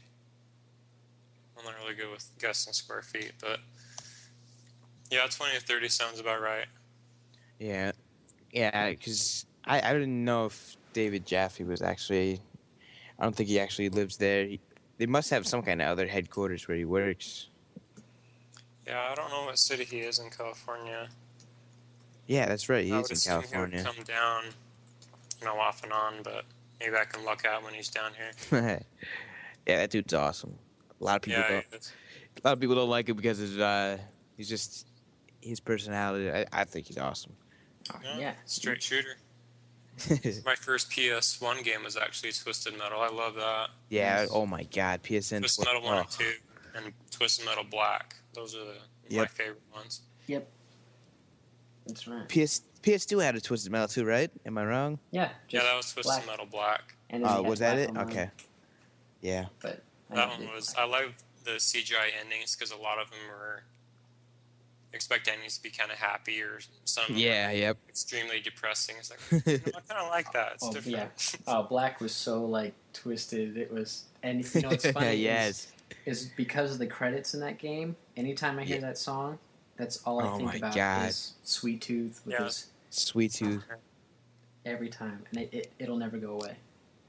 I'm not really good with guessing square feet, but yeah, twenty or thirty sounds about right. Yeah, yeah. Because I I didn't know if David Jaffe was actually. I don't think he actually lives there. He, they must have some kind of other headquarters where he works. Yeah, I don't know what city he is in California. Yeah, that's right. He I is would in assume California. he would come down, you know, off and on, but maybe I can luck out when he's down here. Yeah, that dude's awesome. A lot of people Yeah, don't. it's- A lot of people don't like him because of uh, he's just his personality. I, I think he's awesome. yeah, yeah. straight shooter. My first P S one game was actually Twisted Metal. I love that. Yeah. Nice. Oh my God, P S N. Twisted tw- Metal one oh, and two, and Twisted Metal Black. Those are the, my Yep. favorite ones. Yep. That's right. P S P S two had a Twisted Metal too, right? Am I wrong? Yeah. Yeah, Just that was Twisted black. Metal Black. And then Uh, we had was that Black it? Online, Okay. Yeah. But I That never one did was. Black. I love the C G I endings because a lot of them were expect endings to be kind of happy, or some of them Yeah. Yep. were extremely depressing. It's like you know, I kind of like that. It's Oh, different. Oh, Black was so like twisted. It was, and you know what's funny Yes. is, is because of the credits in that game. Anytime I hear Yeah. that song, that's all I Oh think my about God. is Sweet Tooth with Yeah. his Sweet Tooth. every time, and it, it it'll never go away.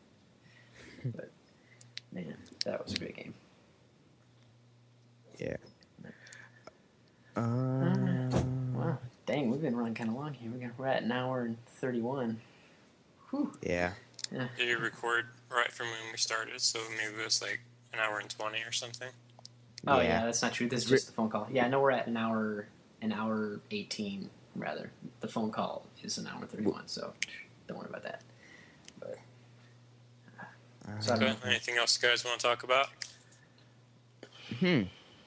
But man, that was a great game. Yeah. Um, Wow, dang, we've been running kind of long here. We're, gonna, we're at an hour and thirty-one. Whew. Yeah. Did you record right from when we started? So maybe it was like an hour and twenty or something. Oh Yeah. yeah, that's not true. This is just the phone call. Yeah, I know we're at an hour, an hour eighteen rather. The phone call is an hour thirty-one, so don't worry about that. But so I don't Okay. know. Anything else you guys want to talk about? Hmm.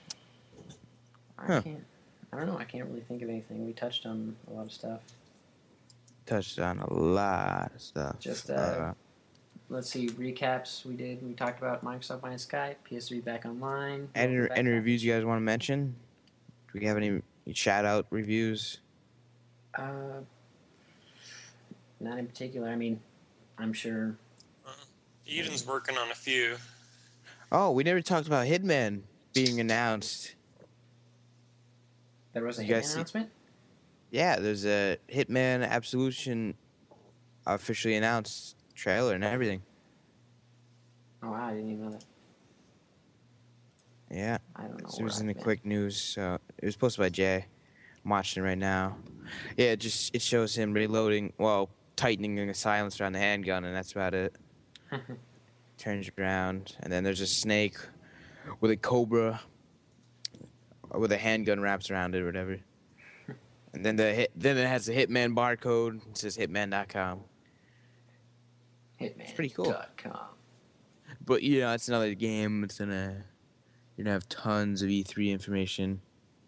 I Huh. can't. I don't know. I can't really think of anything. We touched on a lot of stuff. Touched on a lot of stuff. Just, uh, Let's see recaps. We did. We talked about Microsoft minus Skype, P S three back online. any welcome back any on. reviews you guys want to mention? Do we have any shout out reviews? Uh, not in particular. I mean, I'm sure. Eden's working on a few. Oh, we never talked about Hitman being announced. There was a You hit guys see- announcement. Yeah, there's a Hitman Absolution officially announced trailer and everything. Oh wow, I didn't even know that. Yeah, I don't know. so it was where in the I've been. quick news. So it was posted by Jay. I'm watching it right now. Yeah, it just it shows him reloading, well, tightening the silencer on the handgun, and that's about it. Turns around, and then there's a snake with a cobra, or with a handgun wraps around it, or whatever. And then the hit, then it has the Hitman barcode. It says Hitman dot com. Hitman. pretty cool. dot com. But you know, it's another game. It's gonna you're gonna have tons of E three information.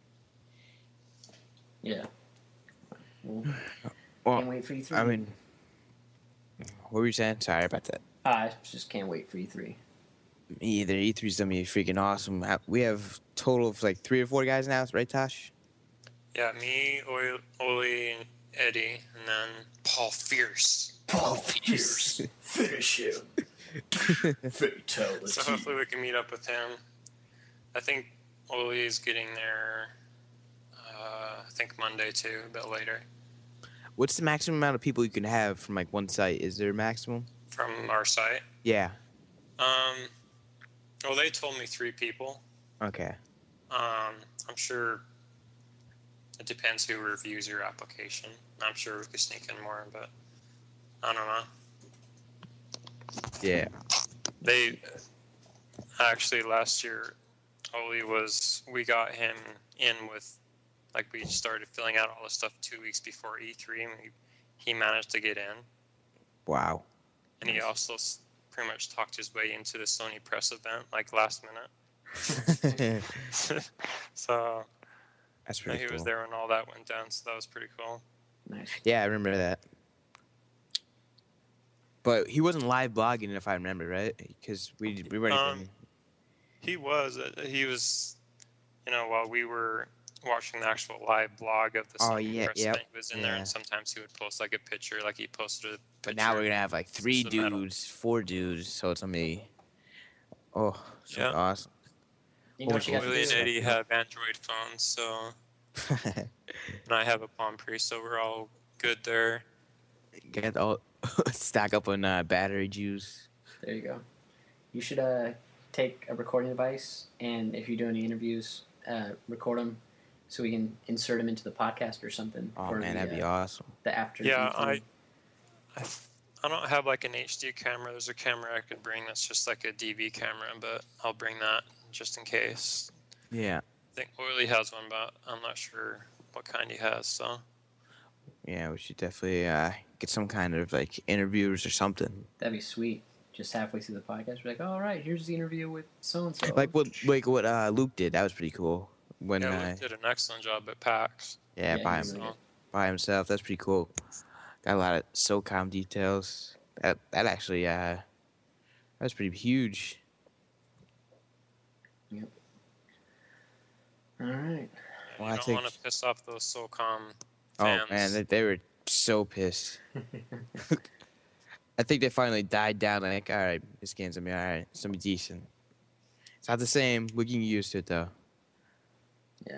Yeah. Well, Well, can't wait for E three. I mean, what were you saying? Sorry about that. I just can't wait for E three. Me either. E three's gonna be freaking awesome. Uh, We have total of like three or four guys now, right, Tosh? Yeah, me, Oli, Oli and Eddie, and then Paul Fierce. Paul Pierce, finish him. Fatality. So hopefully we can meet up with him. I think Oli is getting there, uh, I think Monday too, a bit later. What's the maximum amount of people you can have from like one site? Is there a maximum? From our site? Yeah. Um, well, they told me three people. Okay. Um, I'm sure it depends who reviews your application. I'm sure we could sneak in more, but I don't know. Yeah. They actually last year, Oli was we got him in with like we started filling out all the stuff two weeks before E three, and we, he managed to get in. Wow. And he also s- pretty much talked his way into the Sony press event like last minute. So That's yeah, pretty he cool. was there when all that went down, so that was pretty cool. Nice. Yeah, I remember that. But he wasn't live blogging, if I remember, right? Because we we weren't Um, even... He was uh, he was, you know, while we were watching the actual live blog of the Oh, Sony yeah, press yep, event, he was in there, yeah. and sometimes he would post like a picture, like he posted a picture. But now we're gonna have like three Just the metal. dudes, four dudes, so it's gonna be... Oh, so Yeah. awesome. You know what you got to Willie and do? Eddie have Android phones, so and I have a Palm Pre, so we're all good there. Get all stack up on uh, battery juice. There you go. You should uh, take a recording device, and if you do any interviews, uh, record them so we can insert them into the podcast or something. Oh for man, the, that'd be uh, awesome. The after. Yeah, E I, three. I, I don't have like an H D camera. There's a camera I could bring that's just like a D V camera, but I'll bring that just in case. Yeah, I think Oily has one, but I'm not sure what kind he has. So yeah, we should definitely uh, get some kind of like interviews or something. That'd be sweet. Just halfway through the podcast, we're like, "All right, here's the interview with so and so." Like what, like what uh, Luke did. That was pretty cool. When yeah, uh, Luke did an excellent job at PAX. yeah, Yeah, by he's him, really good. by himself. That's pretty cool. Got a lot of SOCOM details. That that actually uh, that's pretty huge. All right. Well, you I don't think. want to piss off those SOCOM Oh fans. man, they, they were so pissed. I think they finally died down. Like, all right, this game's gonna be all right. It's gonna be decent. It's not the same. We're getting used to it though. Yeah.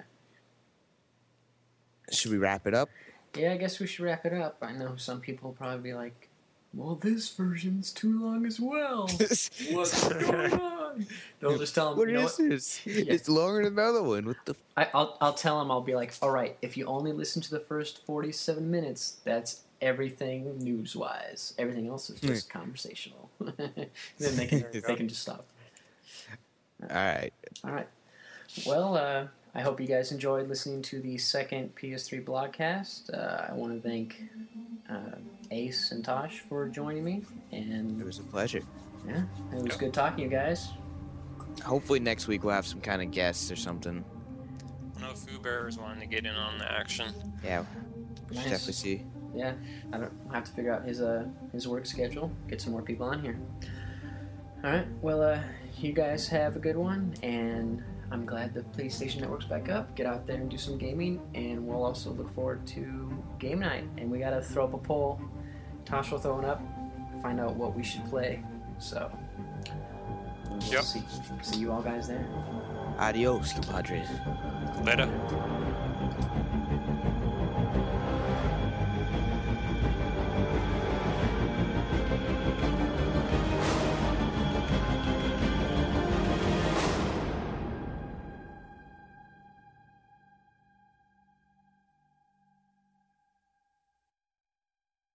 Should we wrap it up? Yeah, I guess we should wrap it up. I know some people will probably be like, "Well, this version's too long as well. What's going on?" They'll just tell them, What you know is what? this? Yeah. It's longer than another one. What the? F- I, I'll I'll tell them. I'll be like, "All right, if you only listen to the first forty-seven minutes, that's everything news-wise. Everything else is just conversational." Then they can There you they go. can just stop. all right. All right. Well, uh, I hope you guys enjoyed listening to the second P S three blogcast. Uh, I want to thank uh, Ace and Tosh for joining me, and It was a pleasure. yeah, it was good talking to you guys. Hopefully next week we'll have some kind of guests or something. I know Foo Bear's wanting to get in on the action. Yeah, we should Nice. definitely see. Yeah, I don't I have to figure out his uh his work schedule. Get some more people on here. All right. Well, uh, you guys have a good one, and I'm glad the PlayStation Network's back up. Get out there and do some gaming, and we'll also look forward to game night. And we gotta throw up a poll. Tosh will throw it up. Find out what we should play. So we'll Yep. see see you all guys there. Adios, compadres. Later.